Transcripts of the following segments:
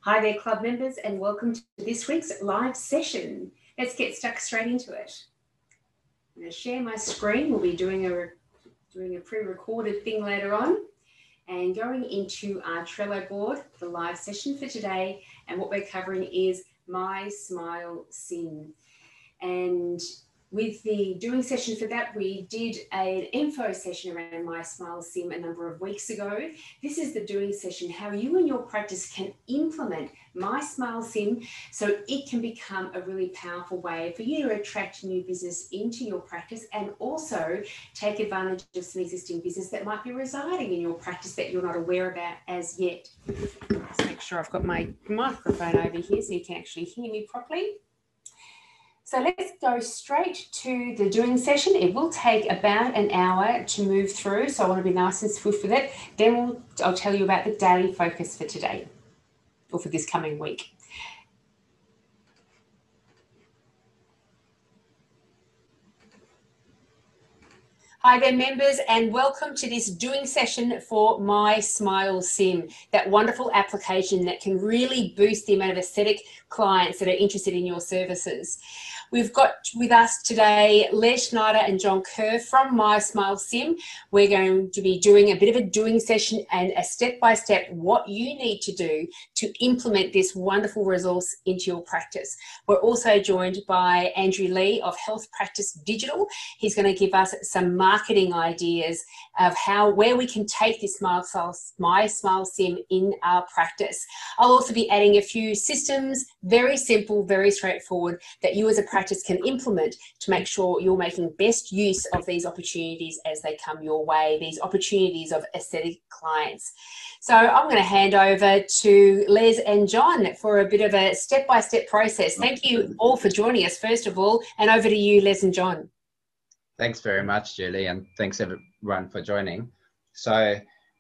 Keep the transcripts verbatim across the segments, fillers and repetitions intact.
Hi there, club members, and welcome to this week's live session. Let's get stuck straight into it. I'm going to share my screen. We'll be doing a, doing a pre-recorded thing later on and going into our Trello board for the live session for today. And what we're covering is My Smile Sim. And with the doing session for that, we did an info session around My Smile Sim a number of weeks ago. This is the doing session, how you and your practice can implement My Smile Sim so it can become a really powerful way for you to attract new business into your practice and also take advantage of some existing business that might be residing in your practice that you're not aware about as yet. Let's make sure I've got my microphone over here so you can actually hear me properly. So let's go straight to the doing session. It will take about an hour to move through, so I want to be nice and swift with it. Then we'll, I'll tell you about the daily focus for today, or for this coming week. Hi there, members, and welcome to this doing session for My Smile Sim, that wonderful application that can really boost the amount of aesthetic clients that are interested in your services. We've got with us today Les Schneider and John Kerr from My Smile Sim. We're going to be doing a bit of a doing session and a step-by-step what you need to do to implement this wonderful resource into your practice. We're also joined by Andrew Lee of Health Practice Digital. He's going to give us some marketing ideas of how, where we can take this My Smile Sim in our practice. I'll also be adding a few systems, very simple, very straightforward, that you as a practice can implement to make sure you're making best use of these opportunities as they come your way, these opportunities of aesthetic clients. So I'm going to hand over to Les and John for a bit of a step-by-step process. Thank you all for joining us, first of all, and over to you, Les and John. Thanks very much, Julie, and thanks everyone for joining. So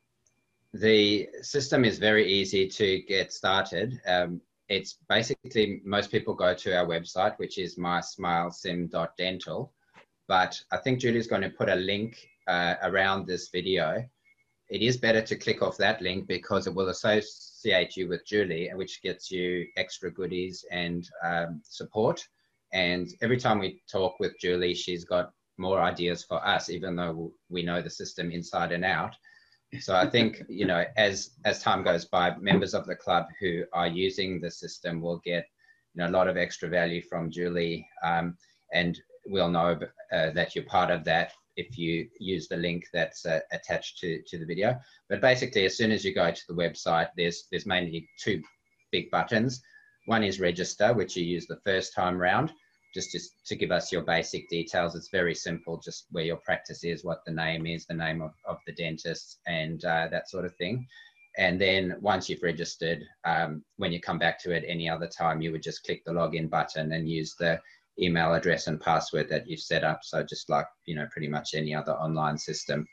the system is very easy to get started. Um, it's basically, most people go to our website, which is my smile sim dot dental, but I think Julie's going to put a link uh, around this video. It is better to click off that link because it will associate you with Julie, which gets you extra goodies and um, support. And every time we talk with Julie, she's got more ideas for us, even though we know the system inside and out. So I think, you know, as as time goes by, members of the club who are using the system will get, you know, a lot of extra value from Julie, um, and we'll know uh, that you're part of that if you use the link that's uh, attached to to the video. But basically, as soon as you go to the website, there's there's mainly two big buttons. One is register, which you use the first time round, just, just to give us your basic details. It's very simple, just where your practice is, what the name is, the name of, of the dentist, and uh, that sort of thing. And then once you've registered, um, when you come back to it any other time, you would just click the login button and use the email address and password that you've set up. So just like, you know, pretty much any other online system.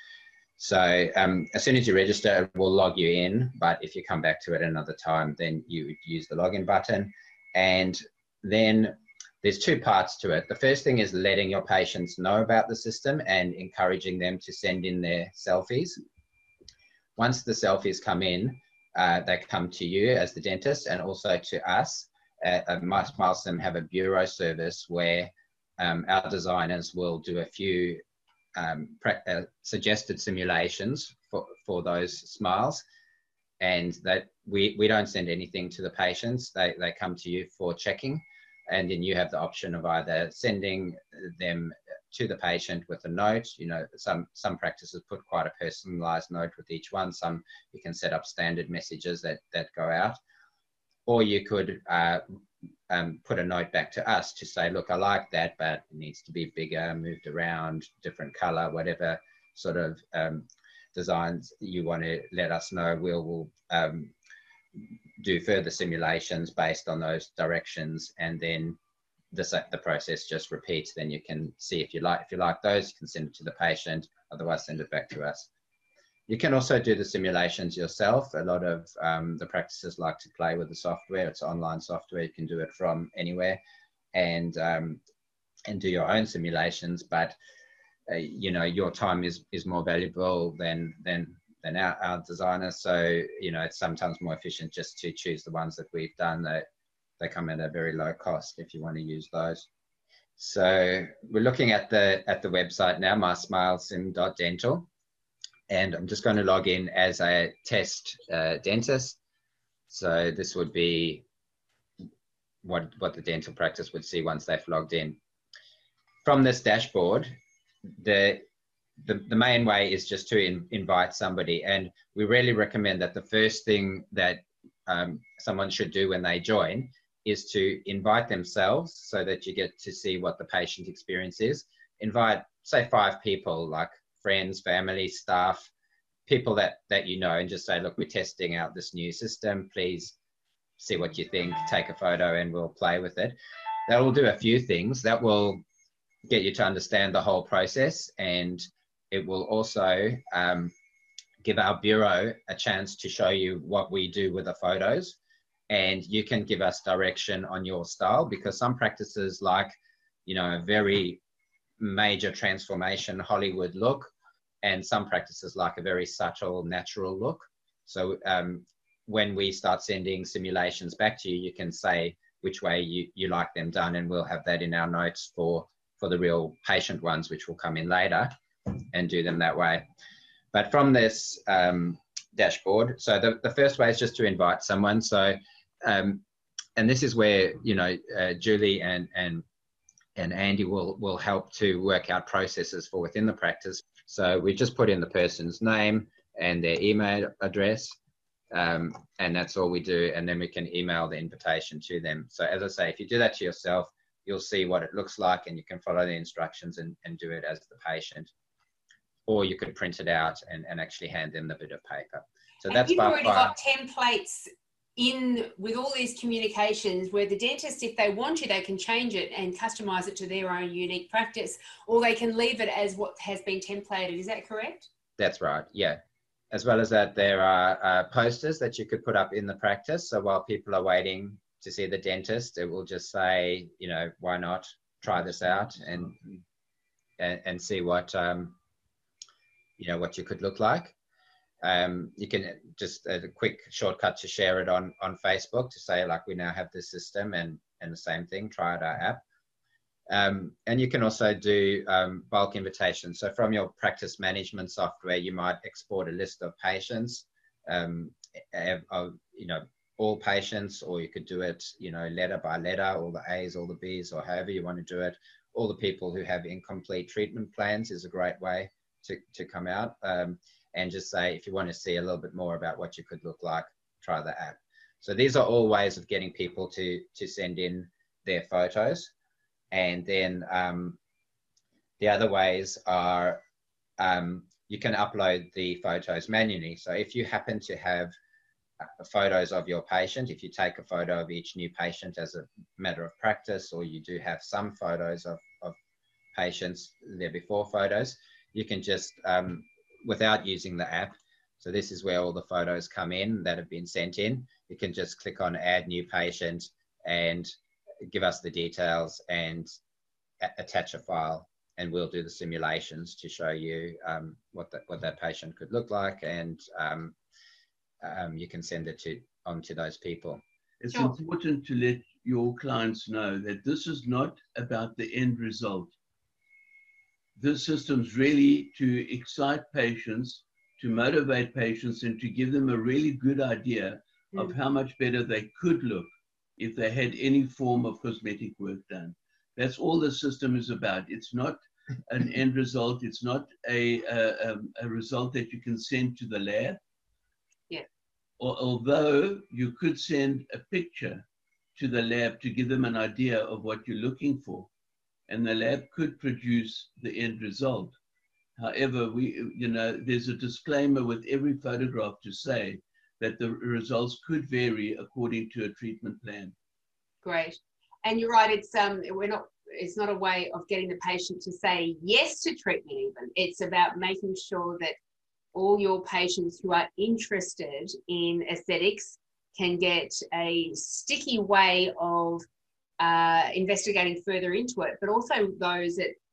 So um, as soon as you register, it will log you in, but if you come back to it another time, then you would use the login button. And then there's two parts to it. The first thing is letting your patients know about the system and encouraging them to send in their selfies. Once the selfies come in, uh, they come to you as the dentist and also to us. Uh, at My Smile Sim have a bureau service where um, our designers will do a few um, uh, suggested simulations for, for those smiles. And that we, we don't send anything to the patients. They, they come to you for checking. And then you have the option of either sending them to the patient with a note. You know, some, some practices put quite a personalized note with each one. Some you can set up standard messages that, that go out. Or you could uh, um, put a note back to us to say, look, I like that, but it needs to be bigger, moved around, different color, whatever sort of um, designs you want to let us know. We'll, we'll um, do further simulations based on those directions, and then the, the process just repeats. Then you can see if you like if you like those, you can send it to the patient, otherwise send it back to us. You can also do the simulations yourself. A lot of um, the practices like to play with the software. It's online software, you can do it from anywhere, and um, and do your own simulations, but uh, you know, your time is is more valuable than than than our, our designers. So, you know, it's sometimes more efficient just to choose the ones that we've done. That they come at a very low cost if you want to use those. So we're looking at the at the website now, my smile sim dot dental, and I'm just going to log in as a test uh, dentist. So this would be what what the dental practice would see once they've logged in. From this dashboard, the the, the main way is just to in, invite somebody, and we really recommend that the first thing that um, someone should do when they join is to invite themselves, so that you get to see what the patient experience is. Invite, say, five people, like friends, family, staff, people that that you know, and just say, look, we're testing out this new system, please see what you think, take a photo and we'll play with it. That will do a few things. That will get you to understand the whole process, and it will also um, give our bureau a chance to show you what we do with the photos, and you can give us direction on your style, because some practices like, you know, a very major transformation Hollywood look, and some practices like a very subtle natural look. So um, when we start sending simulations back to you, you can say which way you, you like them done, and we'll have that in our notes for, for the real patient ones, which will come in later, and do them that way. But from this um, dashboard, so the, the first way is just to invite someone. So, um, and this is where, you know, uh, Julie and, and, and Andy will, will help to work out processes for within the practice. So we just put in the person's name and their email address, um, and that's all we do. And then we can email the invitation to them. So as I say, if you do that to yourself, you'll see what it looks like, and you can follow the instructions and, and do it as the patient. Or you could print it out and, and actually hand them the bit of paper. So and that's you've already five. got templates in with all these communications where the dentist, if they want to, they can change it and customize it to their own unique practice, or they can leave it as what has been templated. Is that correct? That's right, yeah. As well as that, there are uh, posters that you could put up in the practice. So while people are waiting to see the dentist, it will just say, you know, why not try this out and and, and see what um, you know, what you could look like. Um, you can just a quick shortcut to share it on on Facebook to say, like, we now have this system, and and the same thing, try out our app. Um, and you can also do um, bulk invitations. So from your practice management software, you might export a list of patients, um, of, you know, all patients, or you could do it, you know, letter by letter, all the A's, all the B's, or however you want to do it. All the people who have incomplete treatment plans is a great way to, to come out, um, and just say, if you want to see a little bit more about what you could look like, try the app. So these are all ways of getting people to, to send in their photos. And then um, the other ways are um, you can upload the photos manually. So if you happen to have uh, photos of your patient, if you take a photo of each new patient as a matter of practice, or you do have some photos of, of patients, there before photos, you can just, um, without using the app, so this is where all the photos come in that have been sent in, you can just click on add new patient and give us the details and attach a file, and we'll do the simulations to show you um, what, that, what that patient could look like, and um, um, you can send it to on to those people. It's Sure. important to let your clients know that this is not about the end result. This system's really to excite patients, to motivate patients, and to give them a really good idea mm. of how much better they could look if they had any form of cosmetic work done. That's all the system is about. It's not an end result. It's not a, a, a result that you can send to the lab. Yeah. Or, although you could send a picture to the lab to give them an idea of what you're looking for, and the lab could produce the end result. However, we, you know, there's a disclaimer with every photograph to say that the results could vary according to a treatment plan. Great. And you're right, it's um we're not it's not a way of getting the patient to say yes to treatment even. It's about making sure that all your patients who are interested in aesthetics can get a sticky way of uh, investigating further into it, but also those that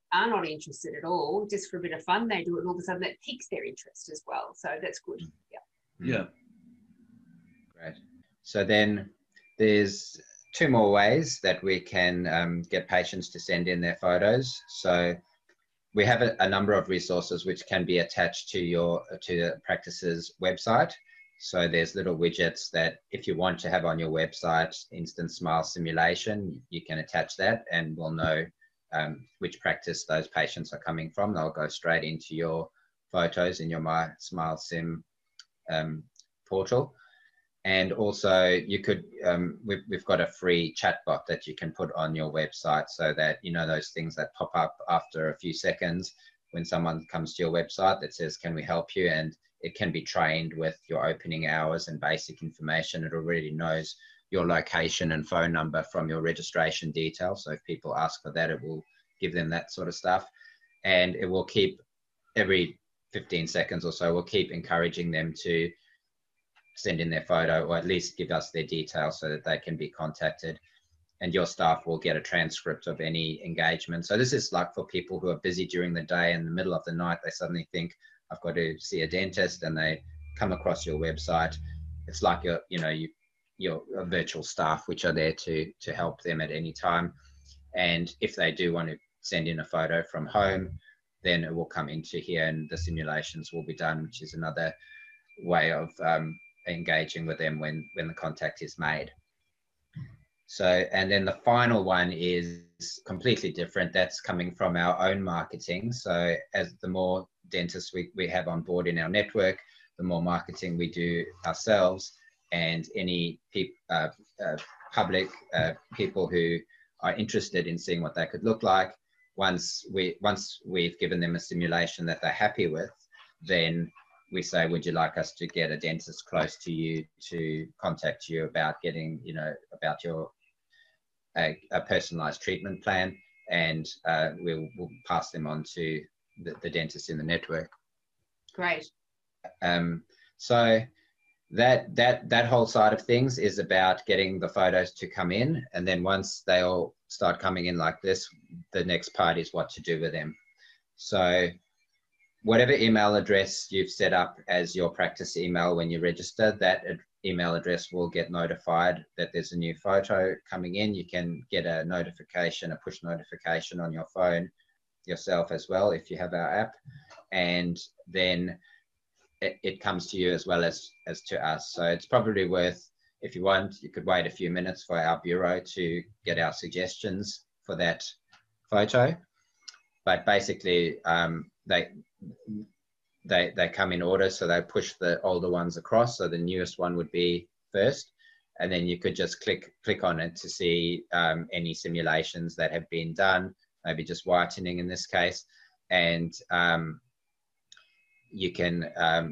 are not interested at all, just for a bit of fun, they do it, and all of a sudden that piques their interest as well. So that's good. Yeah. Yeah. Great. So then there's two more ways that we can um, get patients to send in their photos. So we have a, a number of resources which can be attached to your to the practice's website. So there's little widgets that if you want to have on your website, instant smile simulation, you can attach that, and we'll know um, which practice those patients are coming from. They'll go straight into your photos in your My Smile Sim um, portal. And also you could, um, we've, we've got a free chatbot that you can put on your website, so that, you know, those things that pop up after a few seconds when someone comes to your website that says, can we help you? And it can be trained with your opening hours and basic information. It already knows your location and phone number from your registration details. So if people ask for that, it will give them that sort of stuff. And it will keep, every fifteen seconds or so, we'll keep encouraging them to send in their photo, or at least give us their details so that they can be contacted. And your staff will get a transcript of any engagement. So this is like for people who are busy during the day, in the middle of the night, they suddenly think, I've got to see a dentist, and they come across your website. It's like your, you know, you, your virtual staff, which are there to, to help them at any time. And if they do want to send in a photo from home, then it will come into here and the simulations will be done, which is another way of um, engaging with them when, when the contact is made. So, and then the final one is completely different. That's coming from our own marketing. So as the more dentists we, we have on board in our network, the more marketing we do ourselves, and any peop, uh, uh, public uh, people who are interested in seeing what that could look like. Once, we, once we've given them a simulation that they're happy with, then we say, would you like us to get a dentist close to you to contact you about getting, you know, about your a, a personalized treatment plan, and uh, we'll, we'll pass them on to the, the dentist in the network. Great. Um, so that that that whole side of things is about getting the photos to come in, and then once they all start coming in like this, the next part is what to do with them. So whatever email address you've set up as your practice email when you register, that email address will get notified that there's a new photo coming in. You can get a notification, a push notification on your phone yourself as well if you have our app, and then it, it comes to you as well as, as to us. So it's probably worth, if you want, you could wait a few minutes for our bureau to get our suggestions for that photo. But basically, um, they, they, they come in order, so they push the older ones across. So the newest one would be first, and then you could just click, click on it to see um, any simulations that have been done, maybe just whitening in this case. And um, you can um,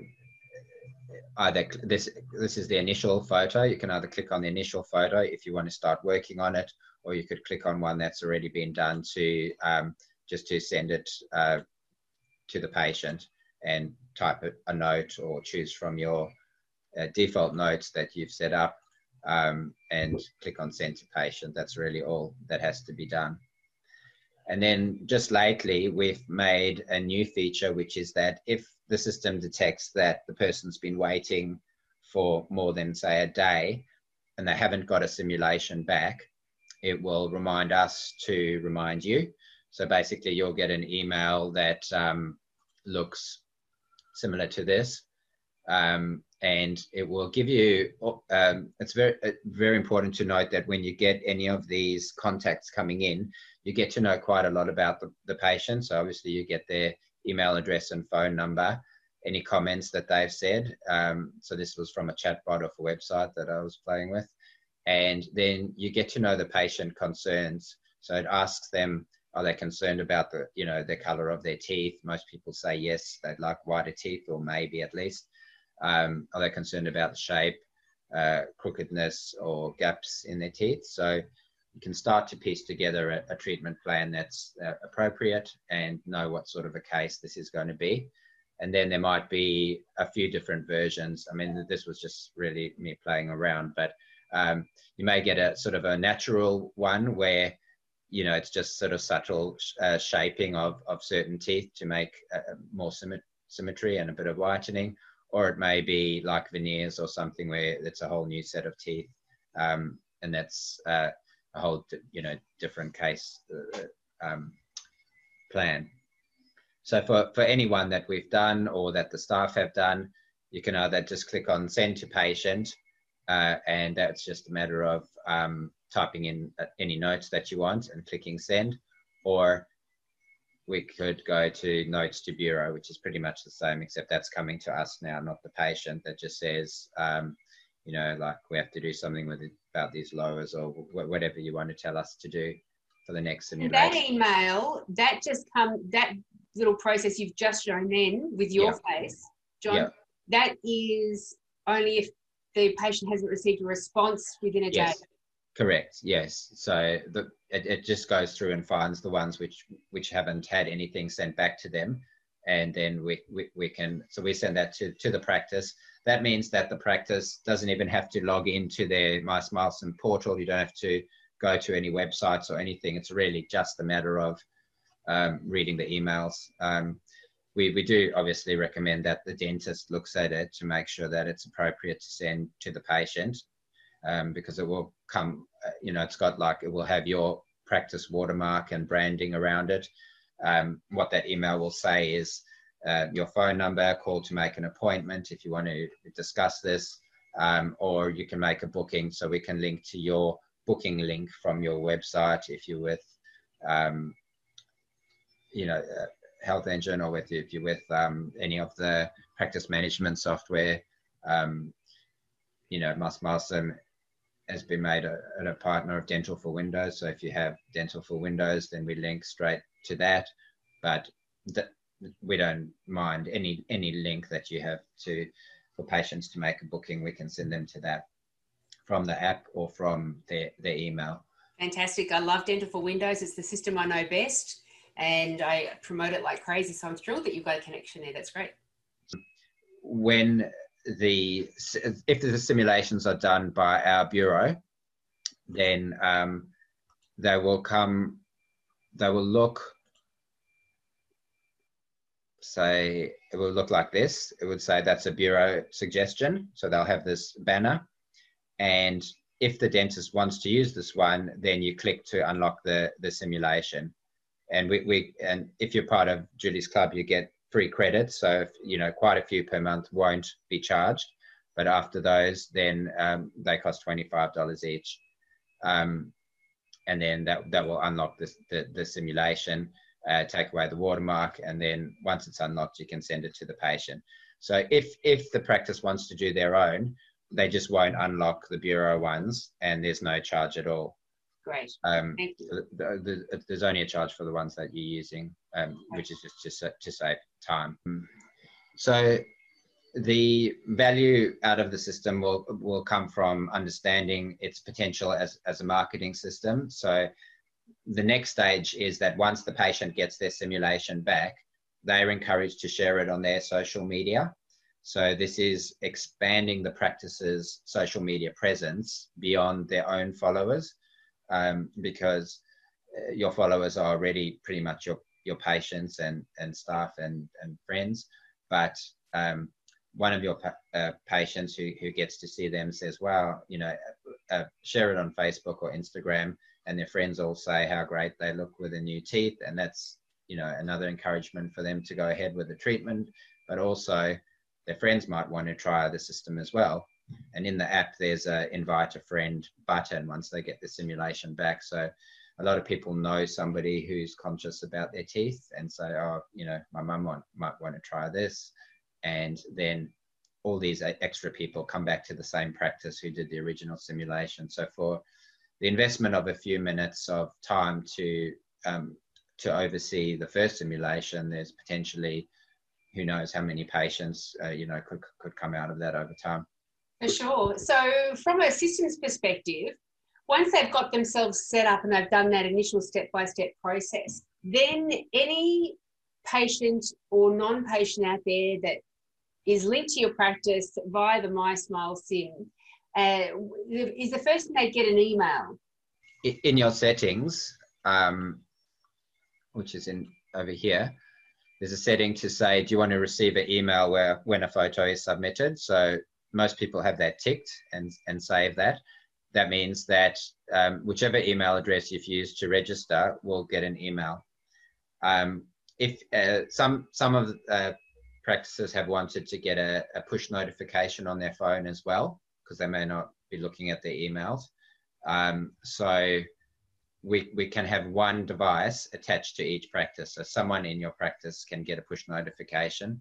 either, this, this is the initial photo. You can either click on the initial photo if you want to start working on it, or you could click on one that's already been done to um, just to send it uh, to the patient and type a note, or choose from your uh, default notes that you've set up um, and click on send to patient. That's really all that has to be done. And then just lately, we've made a new feature, which is that if the system detects that the person's been waiting for more than, say, a day, and they haven't got a simulation back, it will remind us to remind you. So basically, you'll get an email that um, looks similar to this, um, and it will give you, um, it's very, very important to note that when you get any of these contacts coming in, you get to know quite a lot about the, the patient. So obviously you get their email address and phone number, any comments that they've said. Um, so this was from a chatbot of a website that I was playing with. And then you get to know the patient concerns. So it asks them, are they concerned about the, you know, the color of their teeth? Most people say yes, they'd like whiter teeth, or maybe at least. Um, are they concerned about the shape, uh, crookedness, or gaps in their teeth? So you can start to piece together a, a treatment plan that's uh, appropriate and know what sort of a case this is going to be. And then there might be a few different versions. I mean, this was just really me playing around, but um, you may get a sort of a natural one where you know, it's just sort of subtle uh, shaping of, of certain teeth to make uh, more symmet symmetry and a bit of whitening, or it may be like veneers or something where it's a whole new set of teeth, um, and that's uh, a whole, you know, different case uh, um, plan. So for, for anyone that we've done or that the staff have done, you can either just click on send to patient, uh, and that's just a matter of um, typing in any notes that you want and clicking send, or we could go to notes to bureau, which is pretty much the same, except that's coming to us now, not the patient. That just says, um, you know, like we have to do something with it, about these lowers, or whatever you want to tell us to do for the next simulation. That email, that just come, that little process you've just shown then with your yeah. face, John, yeah. that is only if the patient hasn't received a response within a yes. day. Correct. Yes. So the, it, it just goes through and finds the ones which which haven't had anything sent back to them, and then we we, we can so we send that to to the practice. That means that the practice doesn't even have to log into their MySmileSim portal. You don't have to go to any websites or anything. It's really just a matter of um, reading the emails. Um, we we do obviously recommend that the dentist looks at it to make sure that it's appropriate to send to the patient. Um, because it will come, uh, you know, it's got like, it will have your practice watermark and branding around it. Um, what that email will say is uh, your phone number, call to make an appointment if you want to discuss this, um, or you can make a booking, so we can link to your booking link from your website if you're with, um, you know, uh, Health Engine, or with, if you're with um, any of the practice management software. Um, you know, MySmileSim has been made a, a partner of Dental for Windows. So if you have Dental for Windows, then we link straight to that. But th we don't mind any any link that you have to for patients to make a booking. We can send them to that from the app or from their, their email. Fantastic. I love Dental for Windows. It's the system I know best, and I promote it like crazy. So I'm thrilled that you've got a connection there. That's great. When the if the simulations are done by our bureau, then um, they will come, they will look, say, it will look like this. It would say that's a bureau suggestion. So they'll have this banner, and if the dentist wants to use this one, then you click to unlock the the simulation. And we, we and if you're part of Julie's Club, you get free credits. So, if, you know, quite a few per month won't be charged, but after those, then um, they cost twenty-five dollars each. Um, and then that, that will unlock this, the, the simulation, uh, take away the watermark, and then once it's unlocked, you can send it to the patient. So if, if the practice wants to do their own, they just won't unlock the bureau ones, and there's no charge at all. Great. Um, Thank you. the, the, there's only a charge for the ones that you're using, um, which is just to, to save time. So the value out of the system will, will come from understanding its potential as, as a marketing system. So the next stage is that once the patient gets their simulation back, they're encouraged to share it on their social media. So this is expanding the practice's social media presence beyond their own followers. Um, because uh, your followers are already pretty much your, your patients and, and staff and, and friends. But um, one of your pa uh, patients who, who gets to see them says, wow, you know, uh, share it on Facebook or Instagram, and their friends all say how great they look with the new teeth. And that's, you know, another encouragement for them to go ahead with the treatment. But also their friends might want to try the system as well. And in the app, there's a invite a friend button once they get the simulation back. So a lot of people know somebody who's conscious about their teeth and say, oh, you know, my mum want, might want to try this. And then all these extra people come back to the same practice who did the original simulation. So for the investment of a few minutes of time to, um, to oversee the first simulation, there's potentially, who knows how many patients, uh, you know, could, could come out of that over time. For sure. So from a systems perspective, once they've got themselves set up and they've done that initial step-by-step process, then any patient or non-patient out there that is linked to your practice via the MySmileSim, uh, is the first thing they get an email. In your settings, um, which is in over here, there's a setting to say, do you want to receive an email where when a photo is submitted? So most people have that ticked and, and save that. That means that um, whichever email address you've used to register will get an email. Um, if uh, some some of the uh, practices have wanted to get a, a push notification on their phone as well, because they may not be looking at their emails. Um, so we, we can have one device attached to each practice. So someone in your practice can get a push notification.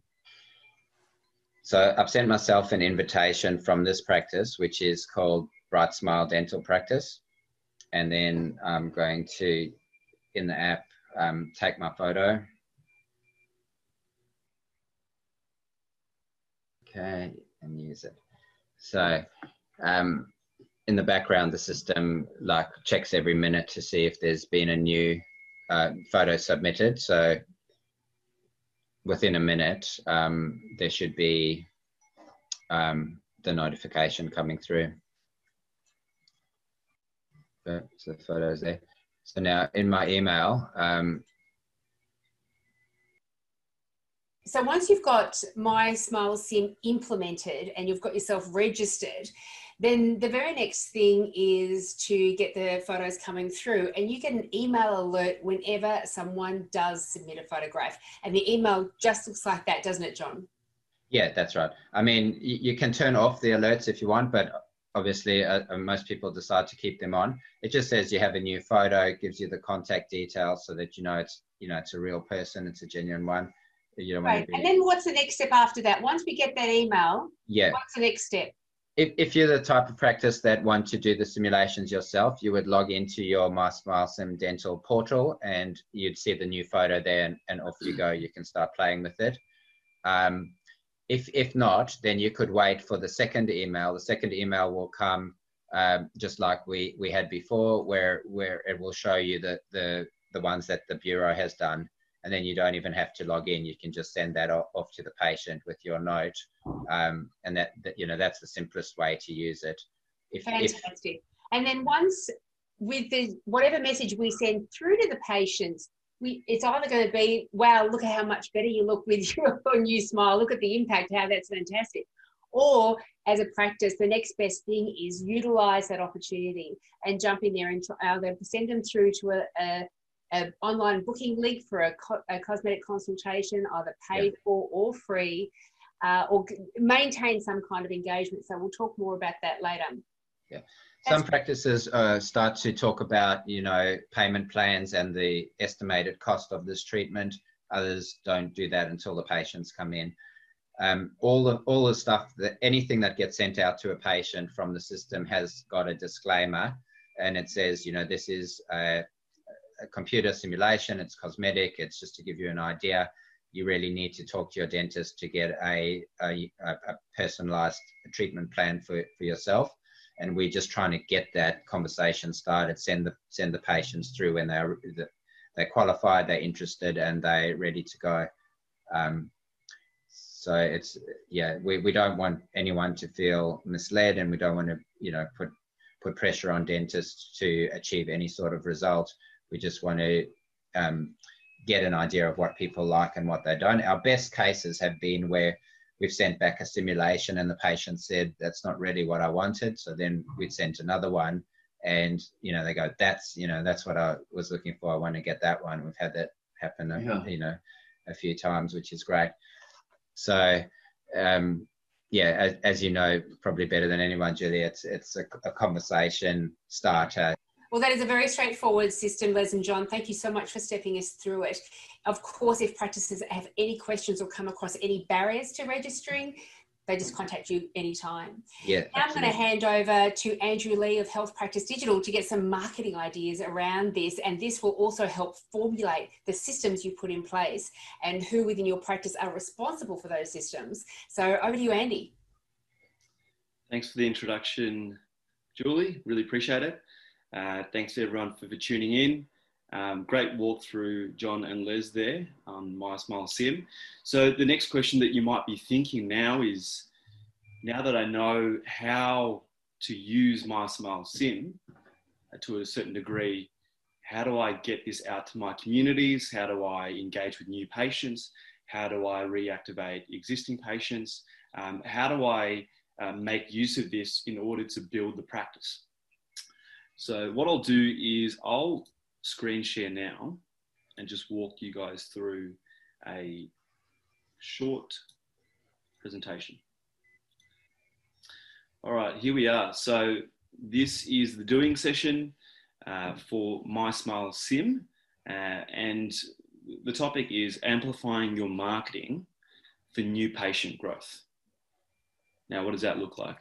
So I've sent myself an invitation from this practice, which is called Bright Smile Dental Practice. And then I'm going to, in the app, um, take my photo. Okay, and use it. So um, in the background, the system like checks every minute to see if there's been a new uh, photo submitted. So within a minute, um, there should be um, the notification coming through. Okay, so the photo's there. So now in my email, um, so once you've got My Smile Sim implemented and you've got yourself registered, then the very next thing is to get the photos coming through, and you get an email alert whenever someone does submit a photograph. And the email just looks like that, doesn't it, John? Yeah, that's right. I mean, you, you can turn off the alerts if you want, but obviously uh, most people decide to keep them on. It just says you have a new photo, it gives you the contact details so that you know it's, you know, it's a real person, it's a genuine one. You don't right. want to be... And then what's the next step after that? Once we get that email, yeah, what's the next step? If, if you're the type of practice that want to do the simulations yourself, you would log into your My Smile Sim Dental portal and you'd see the new photo there, and, and off you go. You can start playing with it. Um, if, if not, then you could wait for the second email. The second email will come um, just like we, we had before, where, where it will show you the, the, the ones that the Bureau has done. And then you don't even have to log in. You can just send that off, off to the patient with your note. Um, and that, that, you know, that's the simplest way to use it. If, Fantastic. If, and then once with the, whatever message we send through to the patients, we, it's either going to be, wow, look at how much better you look with your new smile. Look at the impact, how that's fantastic. Or as a practice, the next best thing is utilize that opportunity and jump in there and either send them through to a, a an online booking link for a, co a cosmetic consultation, either paid yeah. for or free, uh, or maintain some kind of engagement. So we'll talk more about that later. Yeah. Some That's practices uh, start to talk about, you know, payment plans and the estimated cost of this treatment. Others don't do that until the patients come in. Um, all the all the stuff that anything that gets sent out to a patient from the system has got a disclaimer, and it says, you know, this is a a computer simulation, it's cosmetic, it's just to give you an idea. You really need to talk to your dentist to get a, a, a personalized treatment plan for, for yourself. And we're just trying to get that conversation started, send the, send the patients through when they're, they're qualified, they're interested, and they're ready to go. Um, so it's, yeah, we, we don't want anyone to feel misled, and we don't want to, you know, put, put pressure on dentists to achieve any sort of result. We just want to um, get an idea of what people like and what they don't. Our best cases have been where we've sent back a simulation and the patient said, that's not really what I wanted. So then we'd sent another one and, you know, they go, that's, you know, that's what I was looking for. I want to get that one. We've had that happen, yeah. you know, a few times, which is great. So, um, yeah, as, as you know, probably better than anyone, Julie, it's, it's a, a conversation starter. Well, that is a very straightforward system, Les and John. Thank you so much for stepping us through it. Of course, if practices have any questions or come across any barriers to registering, they just contact you anytime. Yeah, now I'm going to hand over to Andrew Lee of Health Practice Digital to get some marketing ideas around this, and this will also help formulate the systems you put in place and who within your practice are responsible for those systems. So over to you, Andy. Thanks for the introduction, Julie. Really appreciate it. Uh, thanks to everyone for, for tuning in. Um, great walkthrough, John and Les there on My Smile Sim. So the next question that you might be thinking now is, now that I know how to use My Smile Sim uh, to a certain degree, how do I get this out to my communities? How do I engage with new patients? How do I reactivate existing patients? Um, how do I uh, make use of this in order to build the practice? So what I'll do is I'll screen share now and just walk you guys through a short presentation. All right, here we are. So this is the doing session uh, for MySmile Sim, uh, and the topic is amplifying your marketing for new patient growth. Now, what does that look like?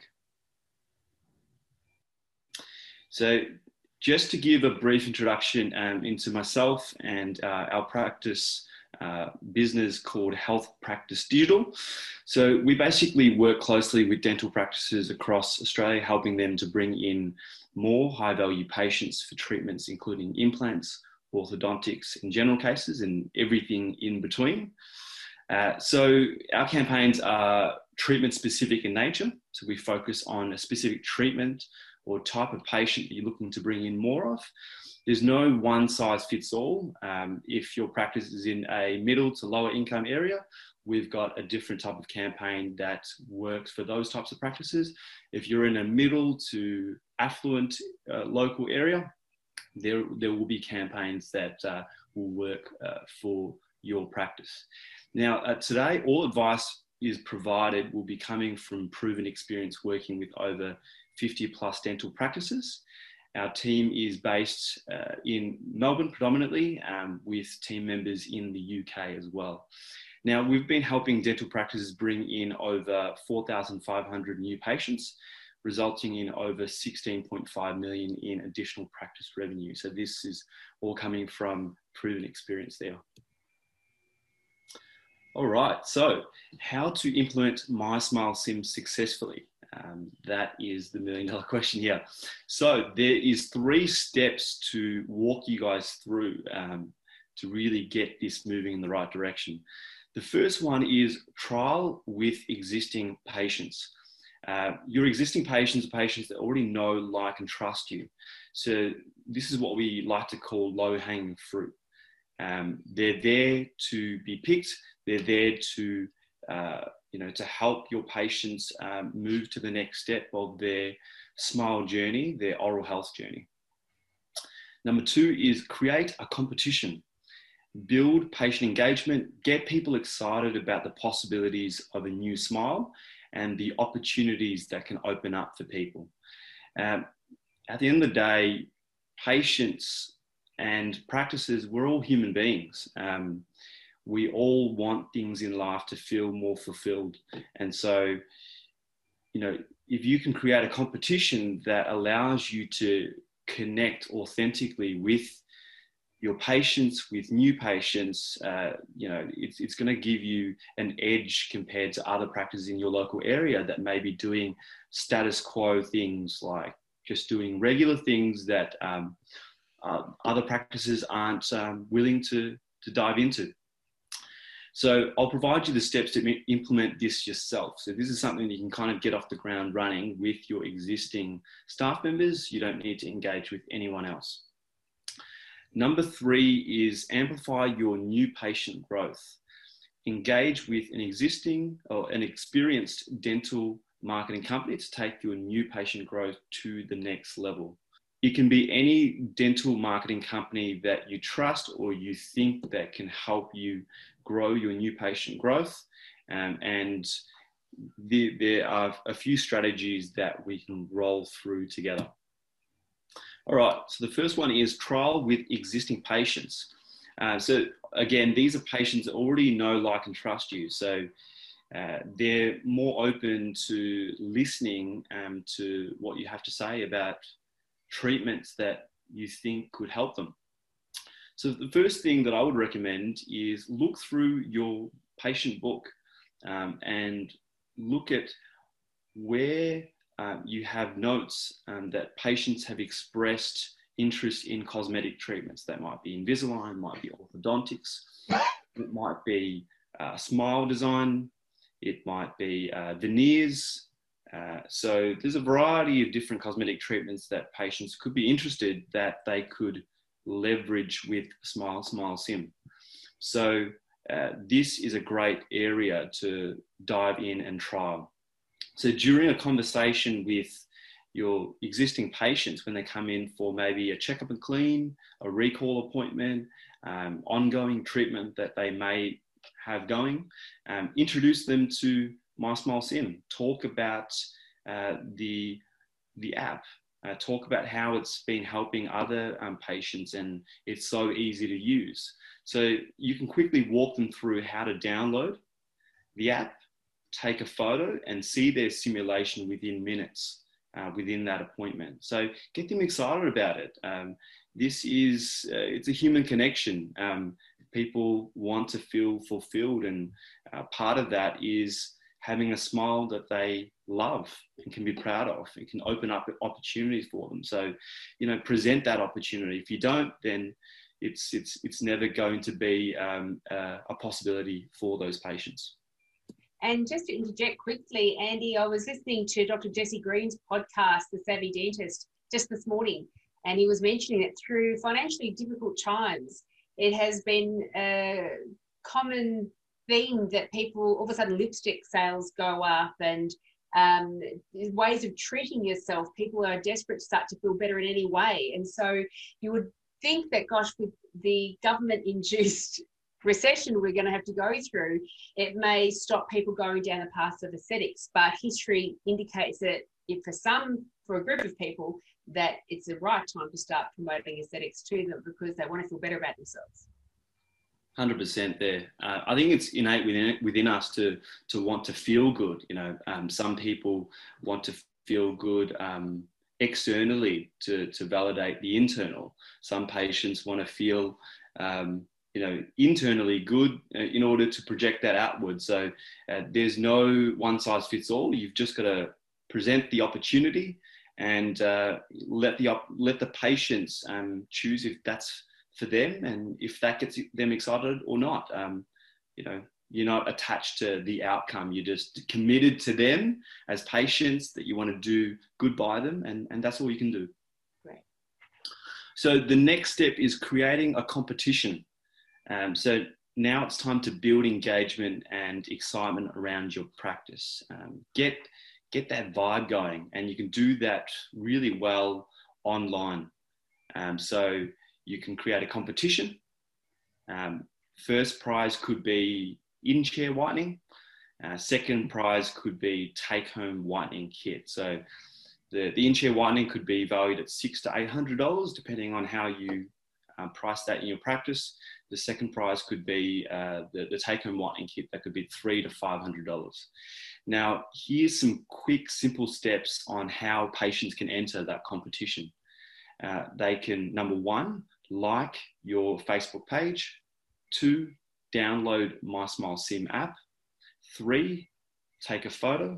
So just to give a brief introduction um, into myself and uh, our practice uh, business called Health Practice Digital. So we basically work closely with dental practices across Australia, helping them to bring in more high value patients for treatments, including implants, orthodontics in general cases, and everything in between. Uh, so our campaigns are treatment specific in nature. So we focus on a specific treatment or type of patient that you're looking to bring in more of. There's no one size fits all. Um, if your practice is in a middle to lower income area, we've got a different type of campaign that works for those types of practices. If you're in a middle to affluent uh, local area, there, there will be campaigns that uh, will work uh, for your practice. Now, uh, today, all advice is provided will be coming from proven experience working with over fifty plus dental practices. Our team is based uh, in Melbourne predominantly, um, with team members in the U K as well. Now, we've been helping dental practices bring in over four thousand five hundred new patients, resulting in over sixteen point five million in additional practice revenue. So this is all coming from proven experience there. All right, so how to implement MySmile Sim successfully? Um, that is the million dollar question here. So there is three steps to walk you guys through um, to really get this moving in the right direction. The first one is trial with existing patients. Uh, your existing patients are patients that already know, like, and trust you. So this is what we like to call low-hanging fruit. Um, they're there to be picked. They're there to, uh, you know, to help your patients um, move to the next step of their smile journey, their oral health journey. Number two is create a competition. Build patient engagement, get people excited about the possibilities of a new smile and the opportunities that can open up for people. Um, at the end of the day, patients and practices, we're all human beings. Um, we all want things in life to feel more fulfilled. And so, you know, if you can create a competition that allows you to connect authentically with your patients, with new patients, uh, you know, it's, it's going to give you an edge compared to other practices in your local area that may be doing status quo things, like just doing regular things that um, uh, other practices aren't um, willing to, to dive into. So I'll provide you the steps to implement this yourself. So this is something that you can kind of get off the ground running with your existing staff members. You don't need to engage with anyone else. Number three is amplify your new patient growth. Engage with an existing or an experienced dental marketing company to take your new patient growth to the next level. It can be any dental marketing company that you trust or you think that can help you grow your new patient growth. Um, and the, there are a few strategies that we can roll through together. All right, so the first one is trial with existing patients. Uh, so again, these are patients that already know, like, and trust you. So uh, they're more open to listening um, to what you have to say about treatments that you think could help them. So the first thing that I would recommend is look through your patient book um, and look at where um, you have notes um, that patients have expressed interest in cosmetic treatments. That might be Invisalign, might be orthodontics, it might be uh, smile design, it might be uh, veneers. Uh, so there's a variety of different cosmetic treatments that patients could be interested that they could leverage with Smile Smile Sim. So uh, this is a great area to dive in and trial. So during a conversation with your existing patients, when they come in for maybe a checkup and clean, a recall appointment, um, ongoing treatment that they may have going, um, introduce them to My Smile Sim. Talk about uh, the, the app. Uh, talk about how it's been helping other um, patients, and it's so easy to use. So you can quickly walk them through how to download the app, take a photo, and see their simulation within minutes uh, within that appointment. So get them excited about it. Um, this is, uh, it's a human connection. Um, people want to feel fulfilled, and uh, part of that is having a smile that they love and can be proud of. It can open up opportunities for them. So, you know, present that opportunity. If you don't, then it's it's it's never going to be um, uh, a possibility for those patients. And just to interject quickly, Andy, I was listening to Doctor Jesse Green's podcast, The Savvy Dentist, just this morning, and he was mentioning that through financially difficult times, it has been a common theme that people, all of a sudden lipstick sales go up, and um, ways of treating yourself. People are desperate to start to feel better in any way. And so you would think that, gosh, with the government-induced recession we're going to have to go through, it may stop people going down the path of aesthetics. But history indicates that if for some, for a group of people, that it's the right time to start promoting aesthetics to them because they want to feel better about themselves. one hundred percent there. Uh, I think it's innate within within us to to want to feel good. You know, um, some people want to feel good um, externally to to validate the internal. Some patients want to feel um, you know, internally good uh, in order to project that outward. So uh, there's no one size fits all. You've just got to present the opportunity and uh, let the op- let the patients um, choose if that's for them and if that gets them excited or not. Um, you know, you're not attached to the outcome. You're just committed to them as patients that you want to do good by them, and, and that's all you can do. Great. So the next step is creating a competition. Um, so now it's time to build engagement and excitement around your practice. Um, get, get that vibe going, and you can do that really well online. Um, so you can create a competition. Um, first prize could be in-chair whitening. Uh, second prize could be take-home whitening kit. So the, the in-chair whitening could be valued at six to eight hundred dollars, depending on how you um, price that in your practice. The second prize could be uh, the, the take-home whitening kit that could be three to five hundred dollars. Now, here's some quick, simple steps on how patients can enter that competition. Uh, they can, number one, like your Facebook page. Two, download My Smile Sim app. Three, take a photo.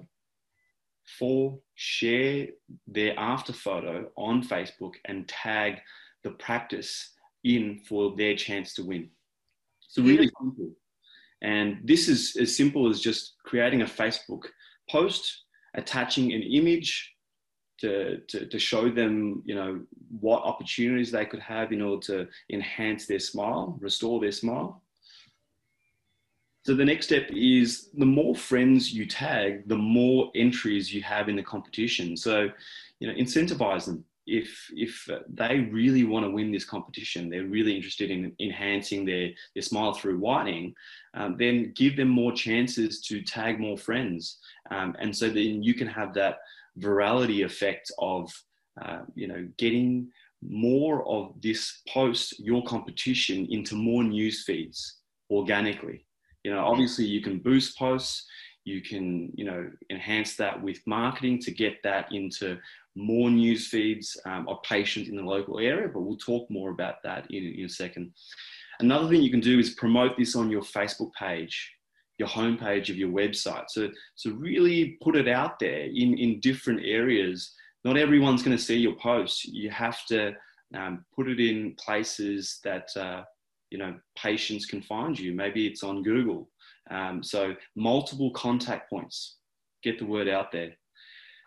Four, share their after photo on Facebook and tag the practice in for their chance to win. So really simple. And this is as simple as just creating a Facebook post, attaching an image to, to, to show them, you know, what opportunities they could have in order to enhance their smile, restore their smile. So the next step is the more friends you tag, the more entries you have in the competition. So, you know, incentivize them. If, if they really want to win this competition, they're really interested in enhancing their, their smile through whitening, um, then give them more chances to tag more friends. Um, and so then you can have that virality effect of, uh, you know, getting more of this post, your competition, into more news feeds organically. You know, obviously you can boost posts, you can, you know, enhance that with marketing to get that into more news feeds um, of patients in the local area, but we'll talk more about that in, in a second. Another thing you can do is promote this on your Facebook page, your homepage of your website. So, so really put it out there in, in different areas. Not everyone's going to see your post. You have to um, put it in places that, uh, you know, patients can find you. Maybe it's on Google. Um, so multiple contact points, get the word out there.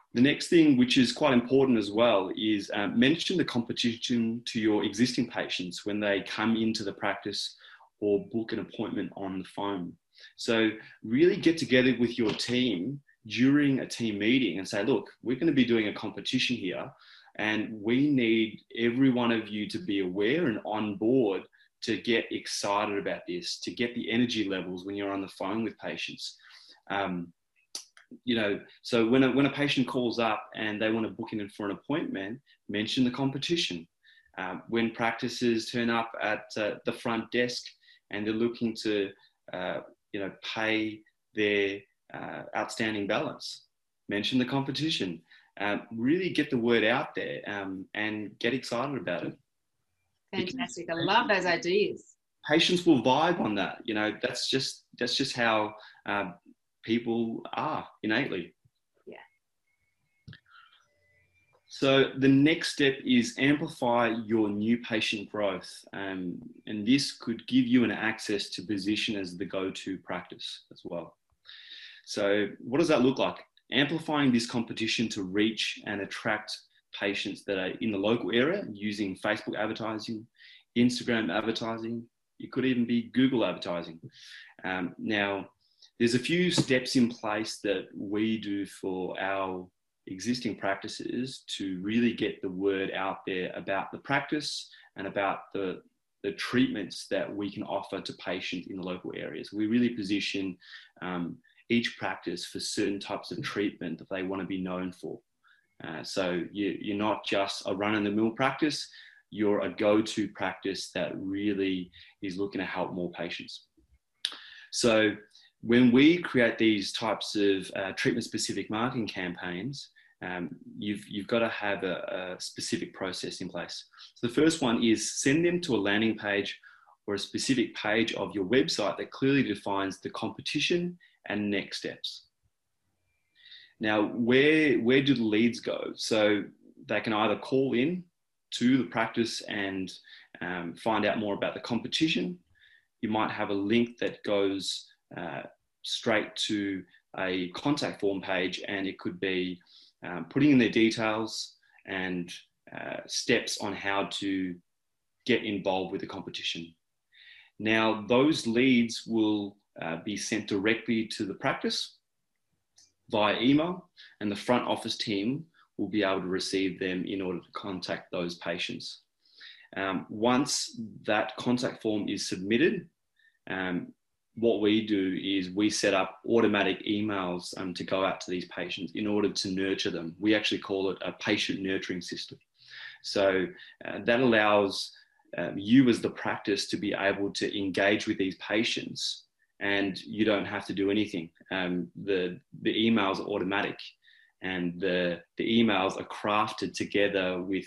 The next thing, which is quite important as well, is um, mention the competition to your existing patients when they come into the practice or book an appointment on the phone. So really get together with your team during a team meeting and say, look, we're going to be doing a competition here, and we need every one of you to be aware and on board to get excited about this, to get the energy levels when you're on the phone with patients. Um, you know, so when a, when a patient calls up and they want to book in for an appointment, mention the competition. Um, when practices turn up at uh, the front desk and they're looking to, uh, you know, pay their uh, outstanding balance, mention the competition. Um, really get the word out there um, and get excited about it. Fantastic. I love those ideas. Patients will vibe on that. You know, that's just, that's just how uh, people are innately. Yeah. So the next step is amplify your new patient growth. Um, and this could give you an access to position as the go-to practice as well. So what does that look like? Amplifying this competition to reach and attract patients that are in the local area using Facebook advertising, Instagram advertising. It could even be Google advertising. Um, now, there's a few steps in place that we do for our existing practices to really get the word out there about the practice and about the, the treatments that we can offer to patients in the local areas. We really position um, each practice for certain types of treatment that they want to be known for. Uh, so you, you're not just a run-of-the-mill practice, you're a go-to practice that really is looking to help more patients. So when we create these types of uh, treatment-specific marketing campaigns, um, you've, you've got to have a, a specific process in place. So the first one is send them to a landing page or a specific page of your website that clearly defines the competition and next steps. Now, where, where do the leads go? So they can either call in to the practice and um, find out more about the competition. You might have a link that goes uh, straight to a contact form page, and it could be um, putting in their details and uh, steps on how to get involved with the competition. Now, those leads will uh, be sent directly to the practice via email, and the front office team will be able to receive them in order to contact those patients. Um, once that contact form is submitted, um, what we do is we set up automatic emails um, to go out to these patients in order to nurture them. We actually call it a patient nurturing system. So uh, that allows um, you as the practice to be able to engage with these patients, and you don't have to do anything. Um, the, the emails are automatic, and the, the emails are crafted together with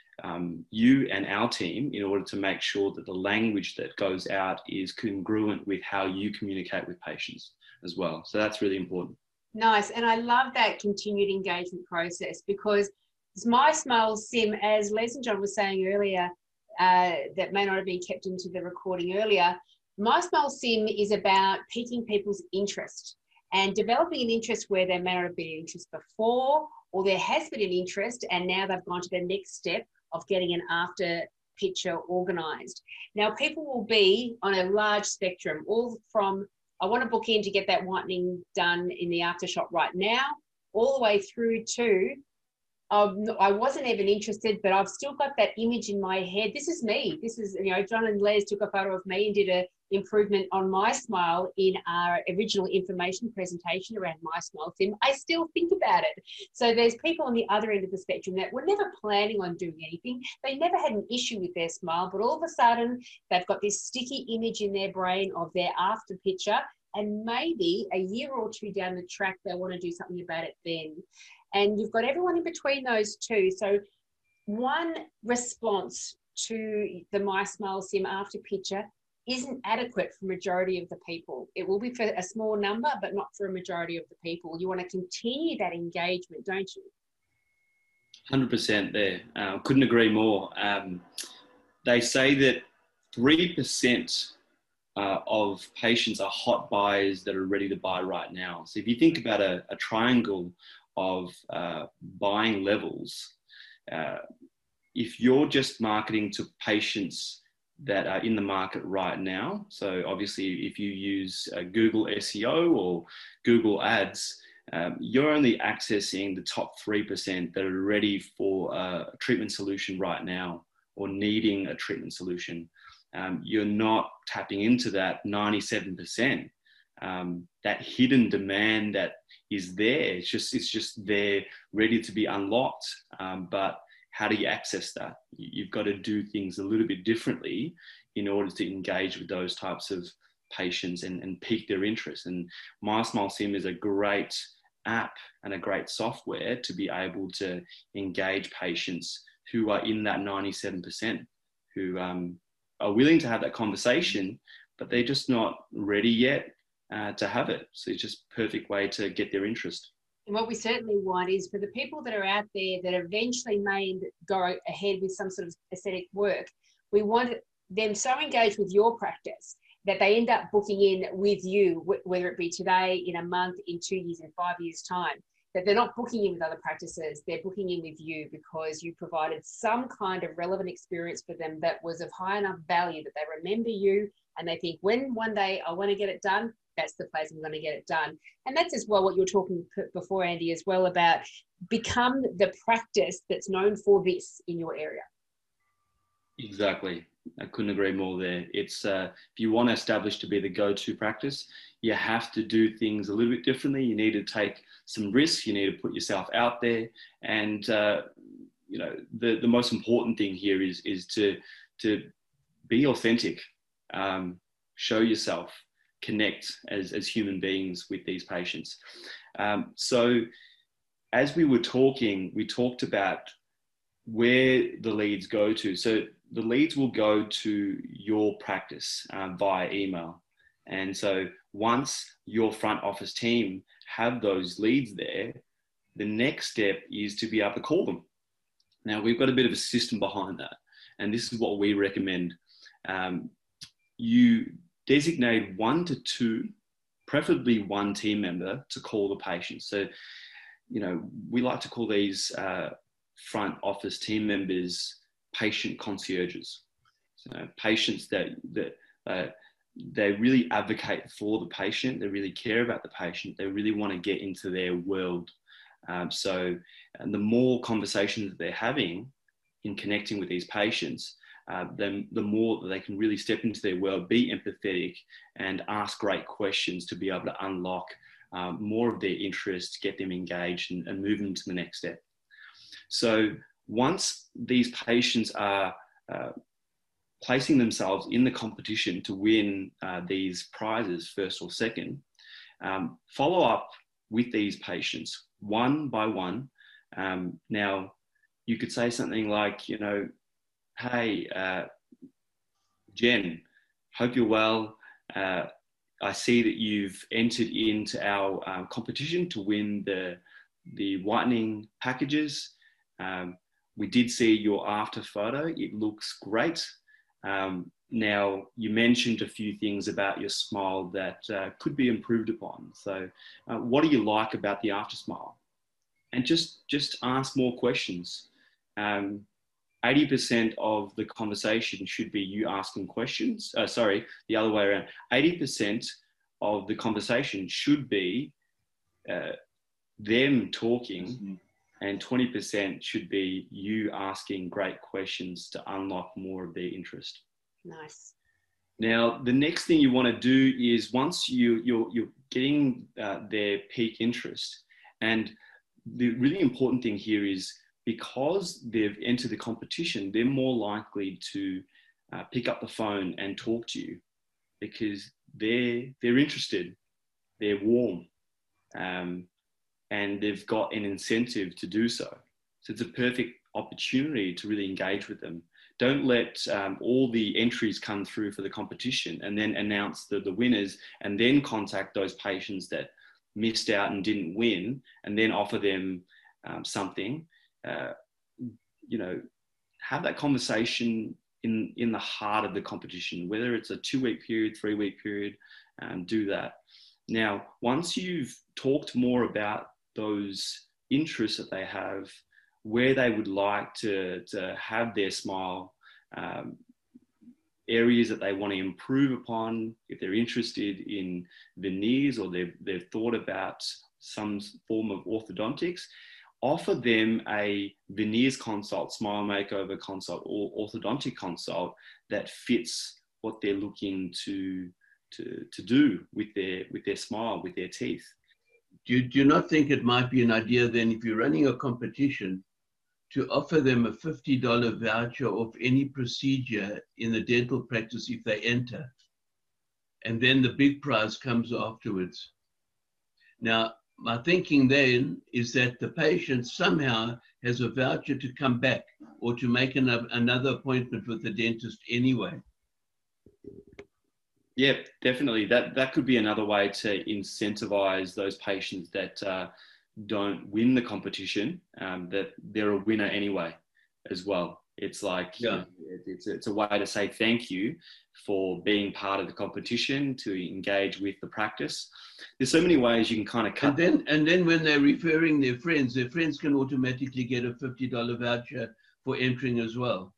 um, you and our team in order to make sure that the language that goes out is congruent with how you communicate with patients as well. So that's really important. Nice. And I love that continued engagement process, because My Smile Sim, as Les and John were saying earlier, uh, that may not have been kept into the recording earlier, My Smile Sim is about piquing people's interest and developing an interest where there may not have been an interest before, or there has been an interest and now they've gone to the next step of getting an after picture organised. Now, people will be on a large spectrum, all from I want to book in to get that whitening done in the after shot right now, all the way through to Um, I wasn't even interested, but I've still got that image in my head. This is me. This is, you know, John and Les took a photo of me and did an improvement on my smile in our original information presentation around My Smile Sim. I still think about it. So there's people on the other end of the spectrum that were never planning on doing anything. They never had an issue with their smile, but all of a sudden they've got this sticky image in their brain of their after picture, and maybe a year or two down the track, they want to do something about it then. And you've got everyone in between those two. So one response to the My Smile Sim after picture isn't adequate for majority of the people. It will be for a small number, but not for a majority of the people. You want to continue that engagement, don't you? one hundred percent there. Uh, couldn't agree more. Um, they say that three percent Uh, of patients are hot buyers that are ready to buy right now. So if you think about a, a triangle of uh, buying levels, uh, if you're just marketing to patients that are in the market right now, so obviously if you use uh, Google S E O or Google Ads, um, you're only accessing the top three percent that are ready for a treatment solution right now or needing a treatment solution. Um, you're not tapping into that ninety-seven percent, um, that hidden demand that is there. It's just, it's just there ready to be unlocked. Um, but how do you access that? You've got to do things a little bit differently in order to engage with those types of patients and, and pique their interest. And MySmileSim is a great app and a great software to be able to engage patients who are in that ninety-seven percent, who um, are willing to have that conversation, but they're just not ready yet uh, to have it. So it's just a perfect way to get their interest. And what we certainly want is for the people that are out there that eventually may go ahead with some sort of aesthetic work, we want them so engaged with your practice that they end up booking in with you, whether it be today, in a month, in two years, in five years' time, that they're not booking in with other practices, they're booking in with you because you provided some kind of relevant experience for them that was of high enough value that they remember you and they think, when one day I want to get it done, that's the place I'm going to get it done. And that's as well what you were talking before, Andy, as well, about become the practice that's known for this in your area. Exactly. I couldn't agree more there. It's uh, if you want to establish to be the go-to practice, you have to do things a little bit differently. You need to take some risks. You need to put yourself out there. And, uh, you know, the, the most important thing here is, is to, to be authentic, um, show yourself, connect as, as human beings with these patients. Um, so as we were talking, we talked about where the leads go to. So the leads will go to your practice um, via email. And so once your front office team have those leads there, the next step is to be able to call them. Now, we've got a bit of a system behind that. And this is what we recommend. Um, you designate one to two, preferably one team member, to call the patient. So, you know, we like to call these uh, front office team members patient concierges. So patients that, that uh, they really advocate for the patient, they really care about the patient, they really want to get into their world. Um, so and the more conversations that they're having in connecting with these patients, uh, then the more that they can really step into their world, be empathetic and ask great questions to be able to unlock um, more of their interests, get them engaged and, and move them to the next step. So once these patients are uh, placing themselves in the competition to win uh, these prizes, first or second, um, follow up with these patients one by one. Um, now, you could say something like, you know, hey, uh, Jen, hope you're well. Uh, I see that you've entered into our um, competition to win the, the whitening packages. Um, we did see your after photo. It looks great. Um, now, you mentioned a few things about your smile that uh, could be improved upon. So uh, what do you like about the after smile? And just, just ask more questions. Um, eighty percent of the conversation should be you asking questions. Uh, sorry, the other way around. eighty percent of the conversation should be uh, them talking, mm-hmm. and twenty percent should be you asking great questions to unlock more of their interest. Nice. Now, the next thing you want to do is once you, you're, you're getting uh, their peak interest, and the really important thing here is because they've entered the competition, they're more likely to uh, pick up the phone and talk to you because they're, they're interested, they're warm, um, and they've got an incentive to do so. So it's a perfect opportunity to really engage with them. Don't let um, all the entries come through for the competition and then announce the, the winners and then contact those patients that missed out and didn't win and then offer them um, something. Uh, you know, have that conversation in, in the heart of the competition, whether it's a two week period, three week period, um, do that. Now, once you've talked more about those interests that they have, where they would like to, to have their smile, um, areas that they want to improve upon, if they're interested in veneers or they've, they've thought about some form of orthodontics, offer them a veneers consult, smile makeover consult, or orthodontic consult that fits what they're looking to, to, to do with their, with their smile, with their teeth. Do you, do you not think it might be an idea then, if you're running a competition, to offer them a fifty dollar voucher off any procedure in the dental practice if they enter, and then the big prize comes afterwards? Now, my thinking then is that the patient somehow has a voucher to come back or to make another, another appointment with the dentist anyway. Yeah, definitely. That that could be another way to incentivize those patients that uh, don't win the competition, um, that they're a winner anyway as well. It's like, yeah. you know, it's, it's a way to say thank you for being part of the competition, to engage with the practice. There's so many ways you can kind of cut. And then, and then when they're referring their friends, their friends can automatically get a fifty dollar voucher for entering as well.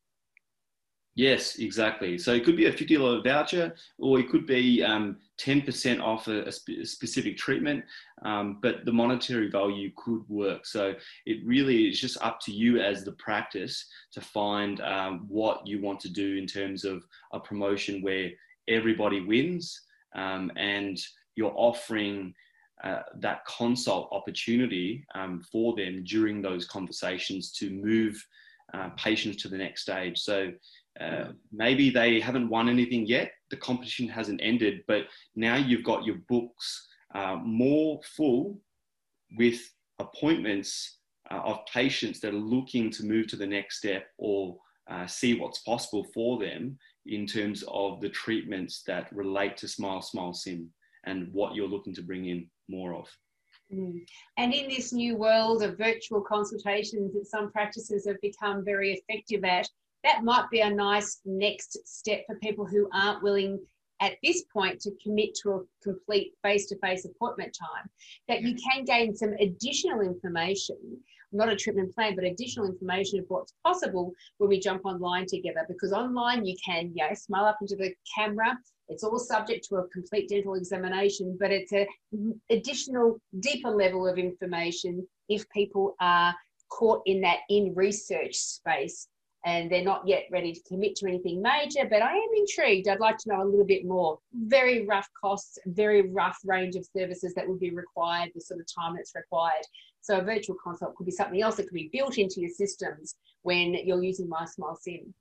Yes, exactly. So it could be a fifty dollar voucher, or it could be um, ten percent off a, a, spe- a specific treatment, um, but the monetary value could work. So it really is just up to you as the practice to find um, what you want to do in terms of a promotion where everybody wins, um, and you're offering uh, that consult opportunity um, for them during those conversations to move uh, patients to the next stage. So Uh, maybe they haven't won anything yet, the competition hasn't ended, but now you've got your books uh, more full with appointments uh, of patients that are looking to move to the next step, or uh, see what's possible for them in terms of the treatments that relate to Smile Smile Sim and what you're looking to bring in more of. Mm. And in this new world of virtual consultations that some practices have become very effective at, that might be a nice next step for people who aren't willing at this point to commit to a complete face-to-face appointment time, that you can gain some additional information, not a treatment plan, but additional information of what's possible when we jump online together. Because online you can, you know, smile up into the camera. It's all subject to a complete dental examination, but it's a additional deeper level of information if people are caught in that in research space and they're not yet ready to commit to anything major. But I am intrigued. I'd like to know a little bit more. Very rough costs, very rough range of services that would be required, the sort of time that's required. So a virtual consult could be something else that could be built into your systems when you're using My Smile Sim.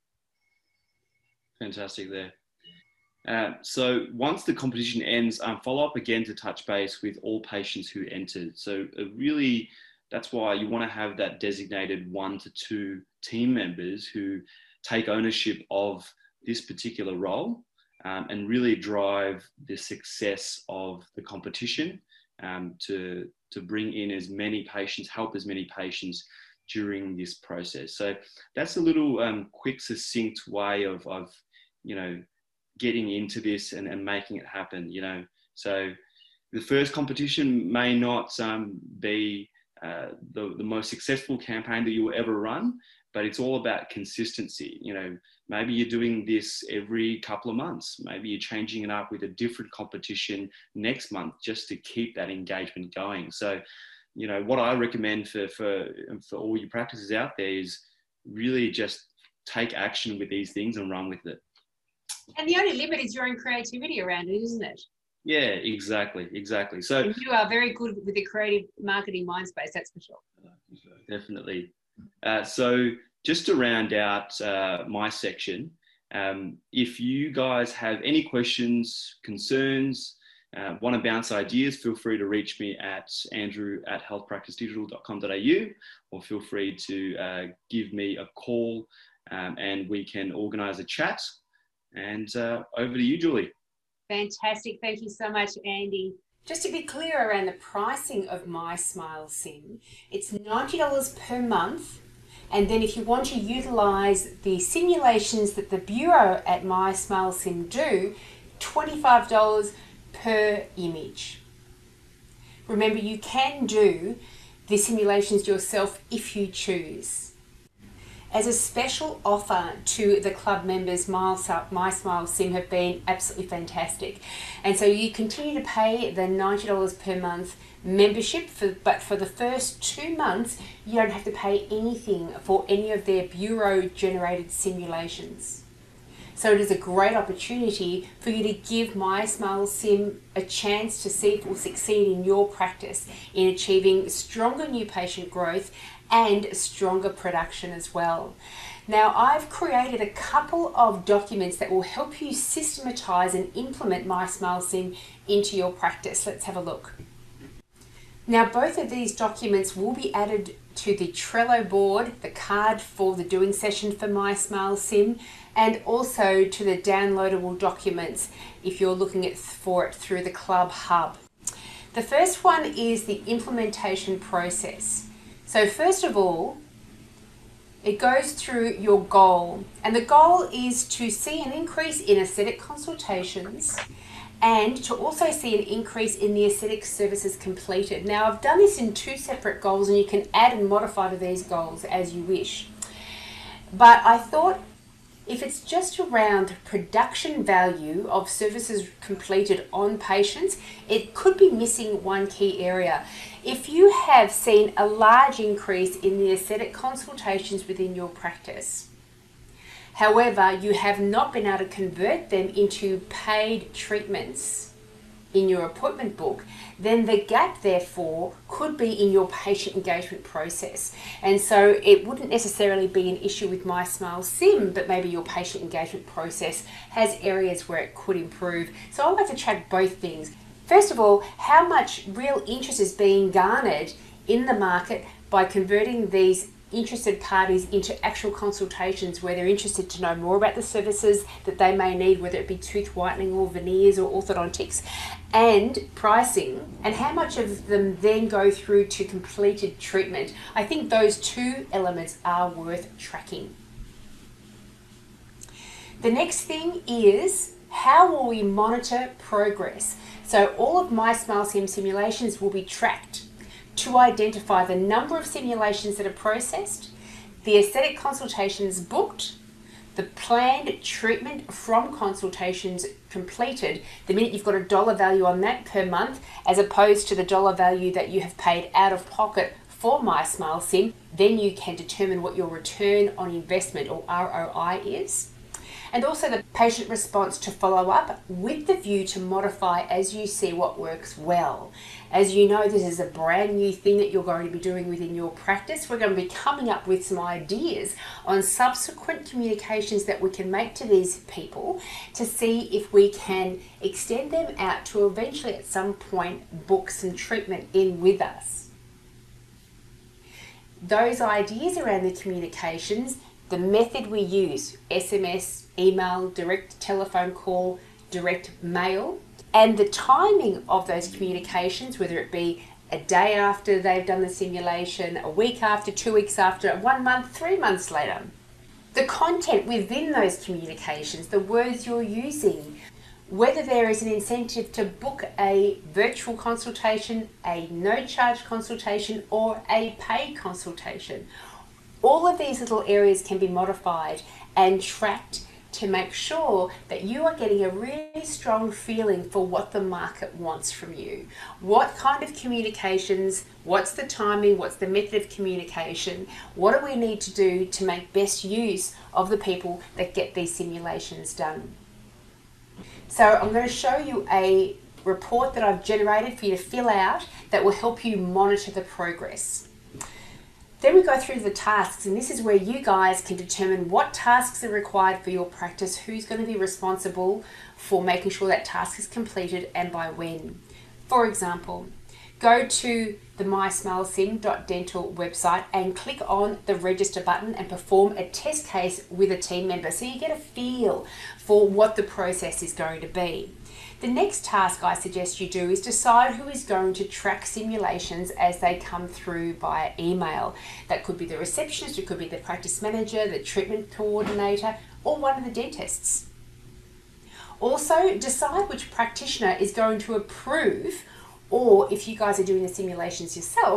Fantastic there. Uh, so once the competition ends, um, follow up again to touch base with all patients who entered. So uh, really, that's why you want to have that designated one to two team members who take ownership of this particular role, um, and really drive the success of the competition, um, to, to bring in as many patients, help as many patients during this process. So that's a little um, quick, succinct way of, of, you know, getting into this and, and making it happen, you know. So the first competition may not um, be uh, the, the most successful campaign that you will ever run, but it's all about consistency. You know, maybe you're doing this every couple of months. Maybe you're changing it up with a different competition next month just to keep that engagement going. So, you know, what I recommend for, for, for all your practices out there is really just take action with these things and run with it. And the only limit is your own creativity around it, isn't it? Yeah, exactly, exactly. So and you are very good with the creative marketing mind space, that's for sure. Definitely. Uh, so just to round out uh, my section, um, if you guys have any questions, concerns, uh, want to bounce ideas, feel free to reach me at andrew at health practice digital dot com dot a u, or feel free to uh, give me a call, um, and we can organise a chat. And uh, over to you, Julie. Fantastic. Thank you so much, Andy. Just to be clear around the pricing of My Smile Sim, it's ninety dollars per month. And then if you want to utilise the simulations that the Bureau at My Smile Sim do, twenty-five dollars per image. Remember, you can do the simulations yourself if you choose. As a special offer to the club members, My Smile Sim have been absolutely fantastic. And so you continue to pay the ninety dollars per month membership, for, but for the first two months, you don't have to pay anything for any of their bureau-generated simulations. So it is a great opportunity for you to give My Smile Sim a chance to see if it will succeed in your practice in achieving stronger new patient growth and stronger production as well. Now, I've created a couple of documents that will help you systematize and implement My Smile Sim into your practice. Let's have a look. Now, both of these documents will be added to the Trello board, the card for the doing session for My Smile Sim, and also to the downloadable documents if you're looking at for it through the Club Hub. The first one is the implementation process. So first of all, it goes through your goal, and the goal is to see an increase in aesthetic consultations and to also see an increase in the aesthetic services completed. Now, I've done this in two separate goals, and you can add and modify to these goals as you wish. But I thought if it's just around production value of services completed on patients, it could be missing one key area. If you have seen a large increase in the aesthetic consultations within your practice, however, you have not been able to convert them into paid treatments in your appointment book, then the gap therefore could be in your patient engagement process. And so it wouldn't necessarily be an issue with My Smile Sim, but maybe your patient engagement process has areas where it could improve. So I like to track both things. First of all, how much real interest is being garnered in the market by converting these interested parties into actual consultations where they're interested to know more about the services that they may need, whether it be tooth whitening or veneers or orthodontics, and pricing, and how much of them then go through to completed treatment. I think those two elements are worth tracking. The next thing is, how will we monitor progress? So all of My Smile Sim simulations will be tracked to identify the number of simulations that are processed, the aesthetic consultations booked, the planned treatment from consultations completed, the minute you've got a dollar value on that per month, as opposed to the dollar value that you have paid out of pocket for My Smile Sim, then you can determine what your return on investment or R O I is. And also the patient response to follow up with the view to modify as you see what works well. As you know, this is a brand new thing that you're going to be doing within your practice. We're going to be coming up with some ideas on subsequent communications that we can make to these people to see if we can extend them out to eventually at some point book some treatment in with us. Those ideas around the communications, the method we use, S M S, email, direct telephone call, direct mail, and the timing of those communications, whether it be a day after they've done the simulation, a week after, two weeks after, one month, three months later. The content within those communications, the words you're using, whether there is an incentive to book a virtual consultation, a no-charge consultation, or a paid consultation. All of these little areas can be modified and tracked to make sure that you are getting a really strong feeling for what the market wants from you. What kind of communications, what's the timing, what's the method of communication, what do we need to do to make best use of the people that get these simulations done. So I'm going to show you a report that I've generated for you to fill out that will help you monitor the progress. Then we go through the tasks, and this is where you guys can determine what tasks are required for your practice, who's going to be responsible for making sure that task is completed and by when. For example, go to the my smile sim dot dental website and click on the register button and perform a test case with a team member so you get a feel for what the process is going to be. The next task I suggest you do is decide who is going to track simulations as they come through via email. That could be the receptionist, it could be the practice manager, the treatment coordinator, or one of the dentists. Also, decide which practitioner is going to approve, or if you guys are doing the simulations yourself,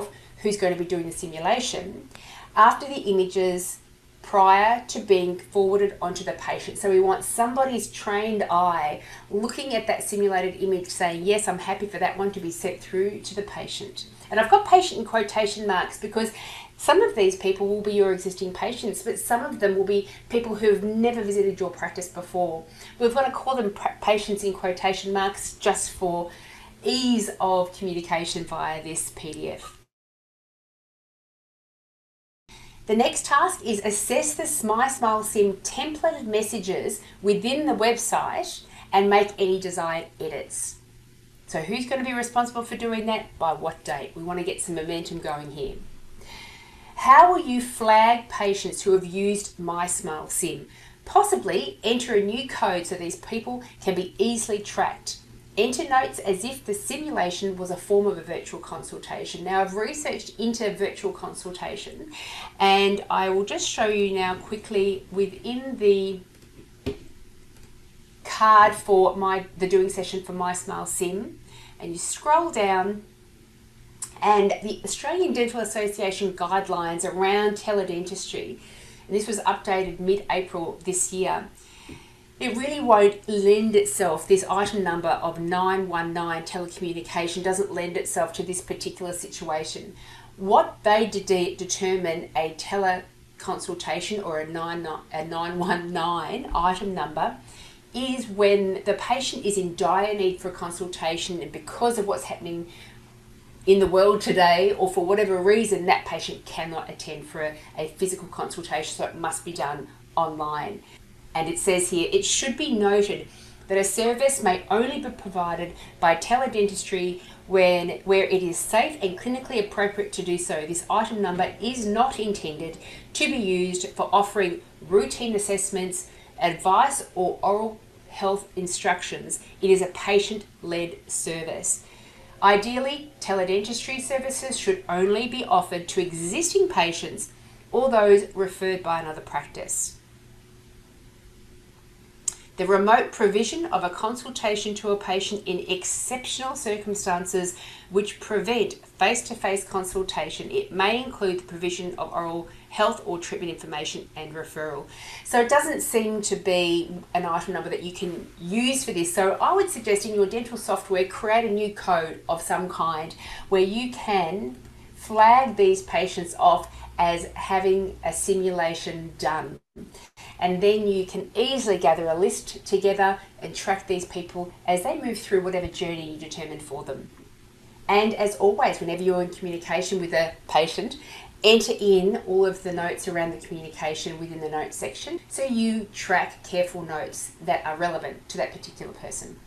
who's going to be doing the simulation after the images prior to being forwarded onto the patient. So we want somebody's trained eye looking at that simulated image saying, yes, I'm happy for that one to be sent through to the patient. And I've got patient in quotation marks because some of these people will be your existing patients, but some of them will be people who have never visited your practice before. We've got to call them patients in quotation marks just for ease of communication via this P D F. The next task is assess the MySmileSim templated messages within the website and make any desired edits. So who's going to be responsible for doing that? By what date? We want to get some momentum going here. How will you flag patients who have used MySmileSim? Possibly enter a new code so these people can be easily tracked. Enter notes as if the simulation was a form of a virtual consultation. Now, I've researched into virtual consultation, and I will just show you now quickly within the card for my the doing session for MySmileSim, and you scroll down, and the Australian Dental Association guidelines around teledentistry, and this was updated mid-April this year. It really won't lend itself, this item number of nine one nine telecommunication doesn't lend itself to this particular situation. What they de determine a teleconsultation or a nine one nine item number is when the patient is in dire need for a consultation, and because of what's happening in the world today, or for whatever reason, that patient cannot attend for a, a physical consultation, so it must be done online. And it says here, it should be noted that a service may only be provided by teledentistry when, where it is safe and clinically appropriate to do so. This item number is not intended to be used for offering routine assessments, advice, or oral health instructions. It is a patient-led service. Ideally, teledentistry services should only be offered to existing patients or those referred by another practice. The remote provision of a consultation to a patient in exceptional circumstances which prevent face-to-face consultation. It may include the provision of oral health or treatment information and referral. So it doesn't seem to be an item number that you can use for this. So I would suggest in your dental software, create a new code of some kind where you can flag these patients off as having a simulation done. And then you can easily gather a list together and track these people as they move through whatever journey you determined for them. And as always, whenever you're in communication with a patient, enter in all of the notes around the communication within the notes section so you track careful notes that are relevant to that particular person.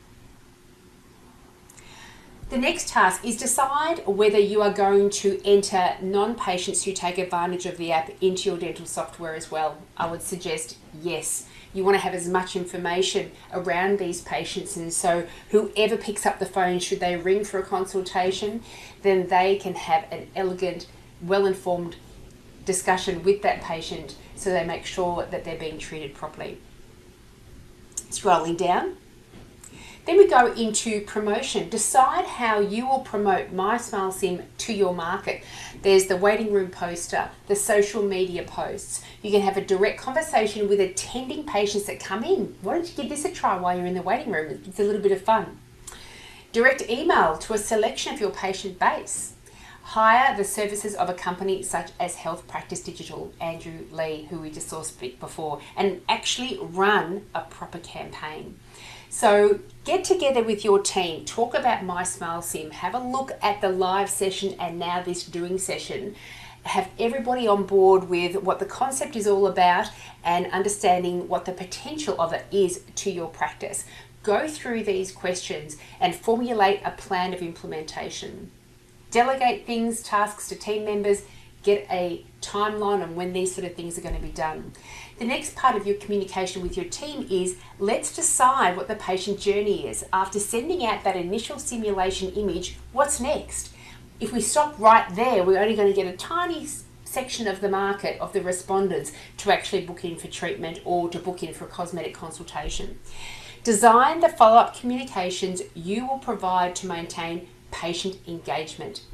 The next task is decide whether you are going to enter non-patients who take advantage of the app into your dental software as well. I would suggest yes. You want to have as much information around these patients, and so whoever picks up the phone, should they ring for a consultation, then they can have an elegant, well-informed discussion with that patient so they make sure that they're being treated properly. Scrolling down. Then we go into promotion. Decide how you will promote MySmileSim to your market. There's the waiting room poster, the social media posts. You can have a direct conversation with attending patients that come in. Why don't you give this a try while you're in the waiting room? It's a little bit of fun. Direct email to a selection of your patient base. Hire the services of a company such as Health Practice Digital, Andrew Lee, who we just saw speak before, and actually run a proper campaign. So get together with your team, talk about MySmileSim, have a look at the live session and now this doing session. Have everybody on board with what the concept is all about and understanding what the potential of it is to your practice. Go through these questions and formulate a plan of implementation. Delegate things, tasks to team members, get a timeline on when these sort of things are going to be done. The next part of your communication with your team is let's decide what the patient journey is. After sending out that initial simulation image, what's next? If we stop right there, we're only going to get a tiny section of the market of the respondents to actually book in for treatment or to book in for a cosmetic consultation. Design the follow-up communications you will provide to maintain patient engagement.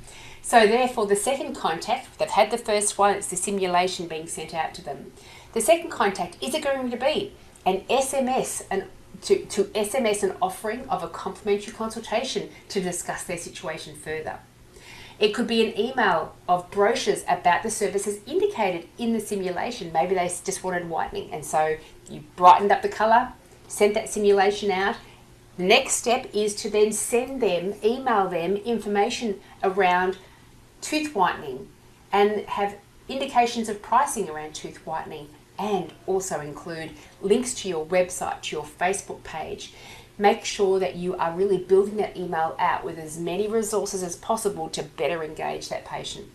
So therefore, the second contact, they've had the first one, it's the simulation being sent out to them. The second contact, is it going to be an S M S, an, to, to S M S an offering of a complimentary consultation to discuss their situation further? It could be an email of brochures about the services indicated in the simulation. Maybe they just wanted whitening, and so you brightened up the colour, sent that simulation out. The next step is to then send them, email them information around tooth whitening and have indications of pricing around tooth whitening, and also include links to your website, to your Facebook page. Make sure that you are really building that email out with as many resources as possible to better engage that patient.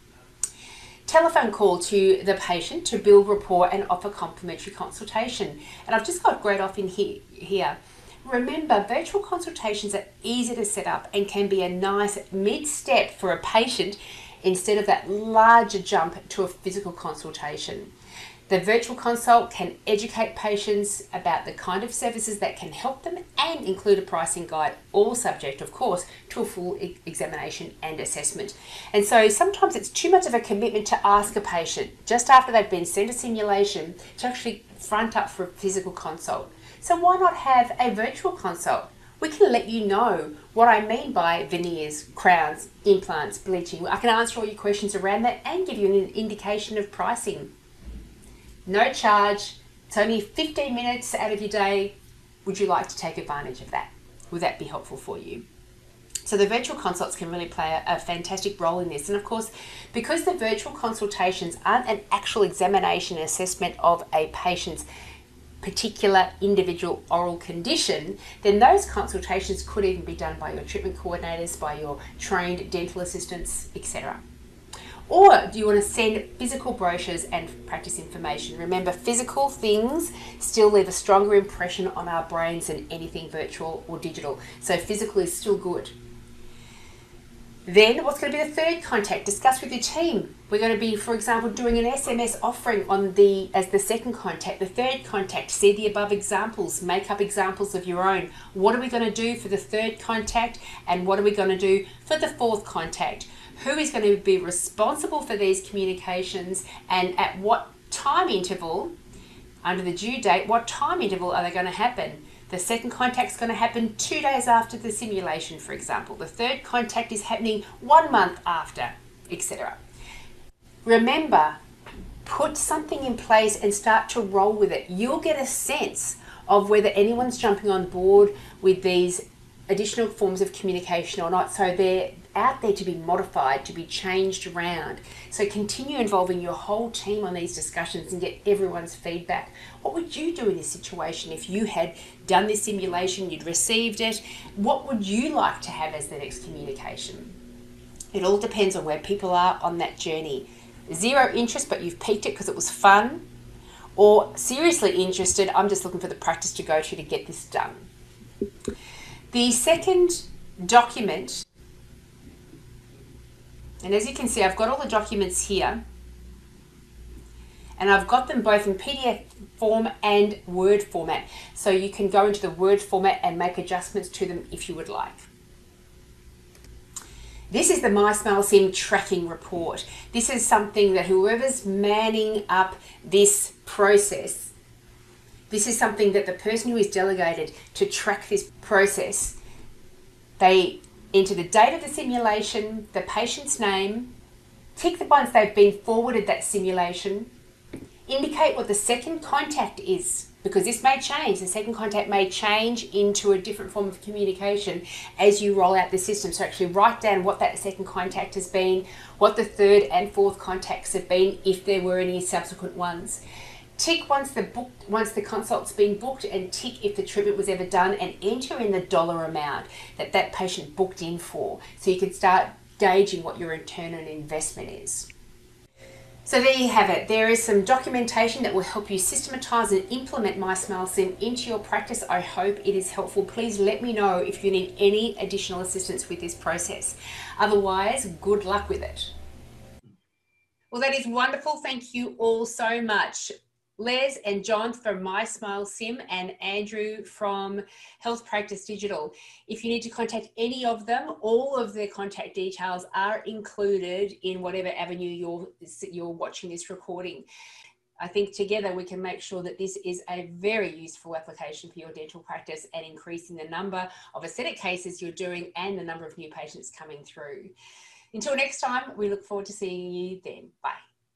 Telephone call to the patient to build rapport and offer complimentary consultation. And I've just got great off in here. here. Remember, virtual consultations are easy to set up and can be a nice mid-step for a patient instead of that larger jump to a physical consultation. The virtual consult can educate patients about the kind of services that can help them and include a pricing guide, all subject, of course, to a full e- examination and assessment. And so sometimes it's too much of a commitment to ask a patient just after they've been sent a simulation to actually front up for a physical consult. So why not have a virtual consult? We can let you know what I mean by veneers, crowns, implants, bleaching. I can answer all your questions around that and give you an indication of pricing. No charge. It's only fifteen minutes out of your day. Would you like to take advantage of that? Would that be helpful for you? So the virtual consults can really play a, a fantastic role in this. And of course, because the virtual consultations aren't an actual examination and assessment of a patient's particular individual oral condition, then those consultations could even be done by your treatment coordinators, by your trained dental assistants, et cetera. Or do you want to send physical brochures and practice information? Remember, physical things still leave a stronger impression on our brains than anything virtual or digital. So physical is still good. Then what's going to be the third contact? Discuss with your team. We're going to be, for example, doing an S M S offering on the as the second contact. The third contact, see the above examples, make up examples of your own. What are we going to do for the third contact, and what are we going to do for the fourth contact? Who is going to be responsible for these communications, and at what time interval, under the due date, what time interval are they going to happen? The second contact is going to happen two days after the simulation, for example. The third contact is happening one month after, et cetera. Remember, put something in place and start to roll with it. You'll get a sense of whether anyone's jumping on board with these additional forms of communication or not. So they're out there to be modified, to be changed around. So continue involving your whole team on these discussions and get everyone's feedback. What would you do in this situation if you had done this simulation, you'd received it? What would you like to have as the next communication? It all depends on where people are on that journey. Zero interest, but you've piqued it because it was fun, or seriously interested, I'm just looking for the practice to go to to get this done. The second document, and as you can see, I've got all the documents here, and I've got them both in P D F form and Word format. So you can go into the Word format and make adjustments to them if you would like. This is the MySmileSim tracking report. This is something that whoever's manning up this process, this is something that the person who is delegated to track this process, they enter the date of the simulation, the patient's name, tick the ones they've been forwarded that simulation, indicate what the second contact is, because this may change. The second contact may change into a different form of communication as you roll out the system. So actually write down what that second contact has been, what the third and fourth contacts have been, if there were any subsequent ones. Tick once the book, once the consult's been booked, and tick if the treatment was ever done, and enter in the dollar amount that that patient booked in for, so you can start gauging what your return on investment is. So there you have it. There is some documentation that will help you systematize and implement MySmileSim into your practice. I hope it is helpful. Please let me know if you need any additional assistance with this process. Otherwise, good luck with it. Well, that is wonderful. Thank you all so much. Les and John from MySmileSim, and Andrew from Health Practice Digital. If you need to contact any of them, all of their contact details are included in whatever avenue you're, you're watching this recording. I think together we can make sure that this is a very useful application for your dental practice and increasing the number of aesthetic cases you're doing and the number of new patients coming through. Until next time, we look forward to seeing you then. Bye.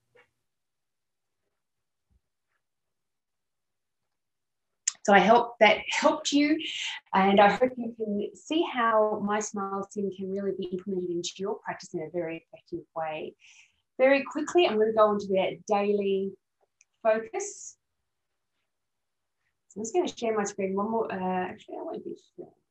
So I hope that helped you, and I hope you can see how MySmileSim can really be implemented into your practice in a very effective way. Very quickly, I'm going to go on to the daily focus. So I'm just going to share my screen one more. Uh, actually, I won't be sharing.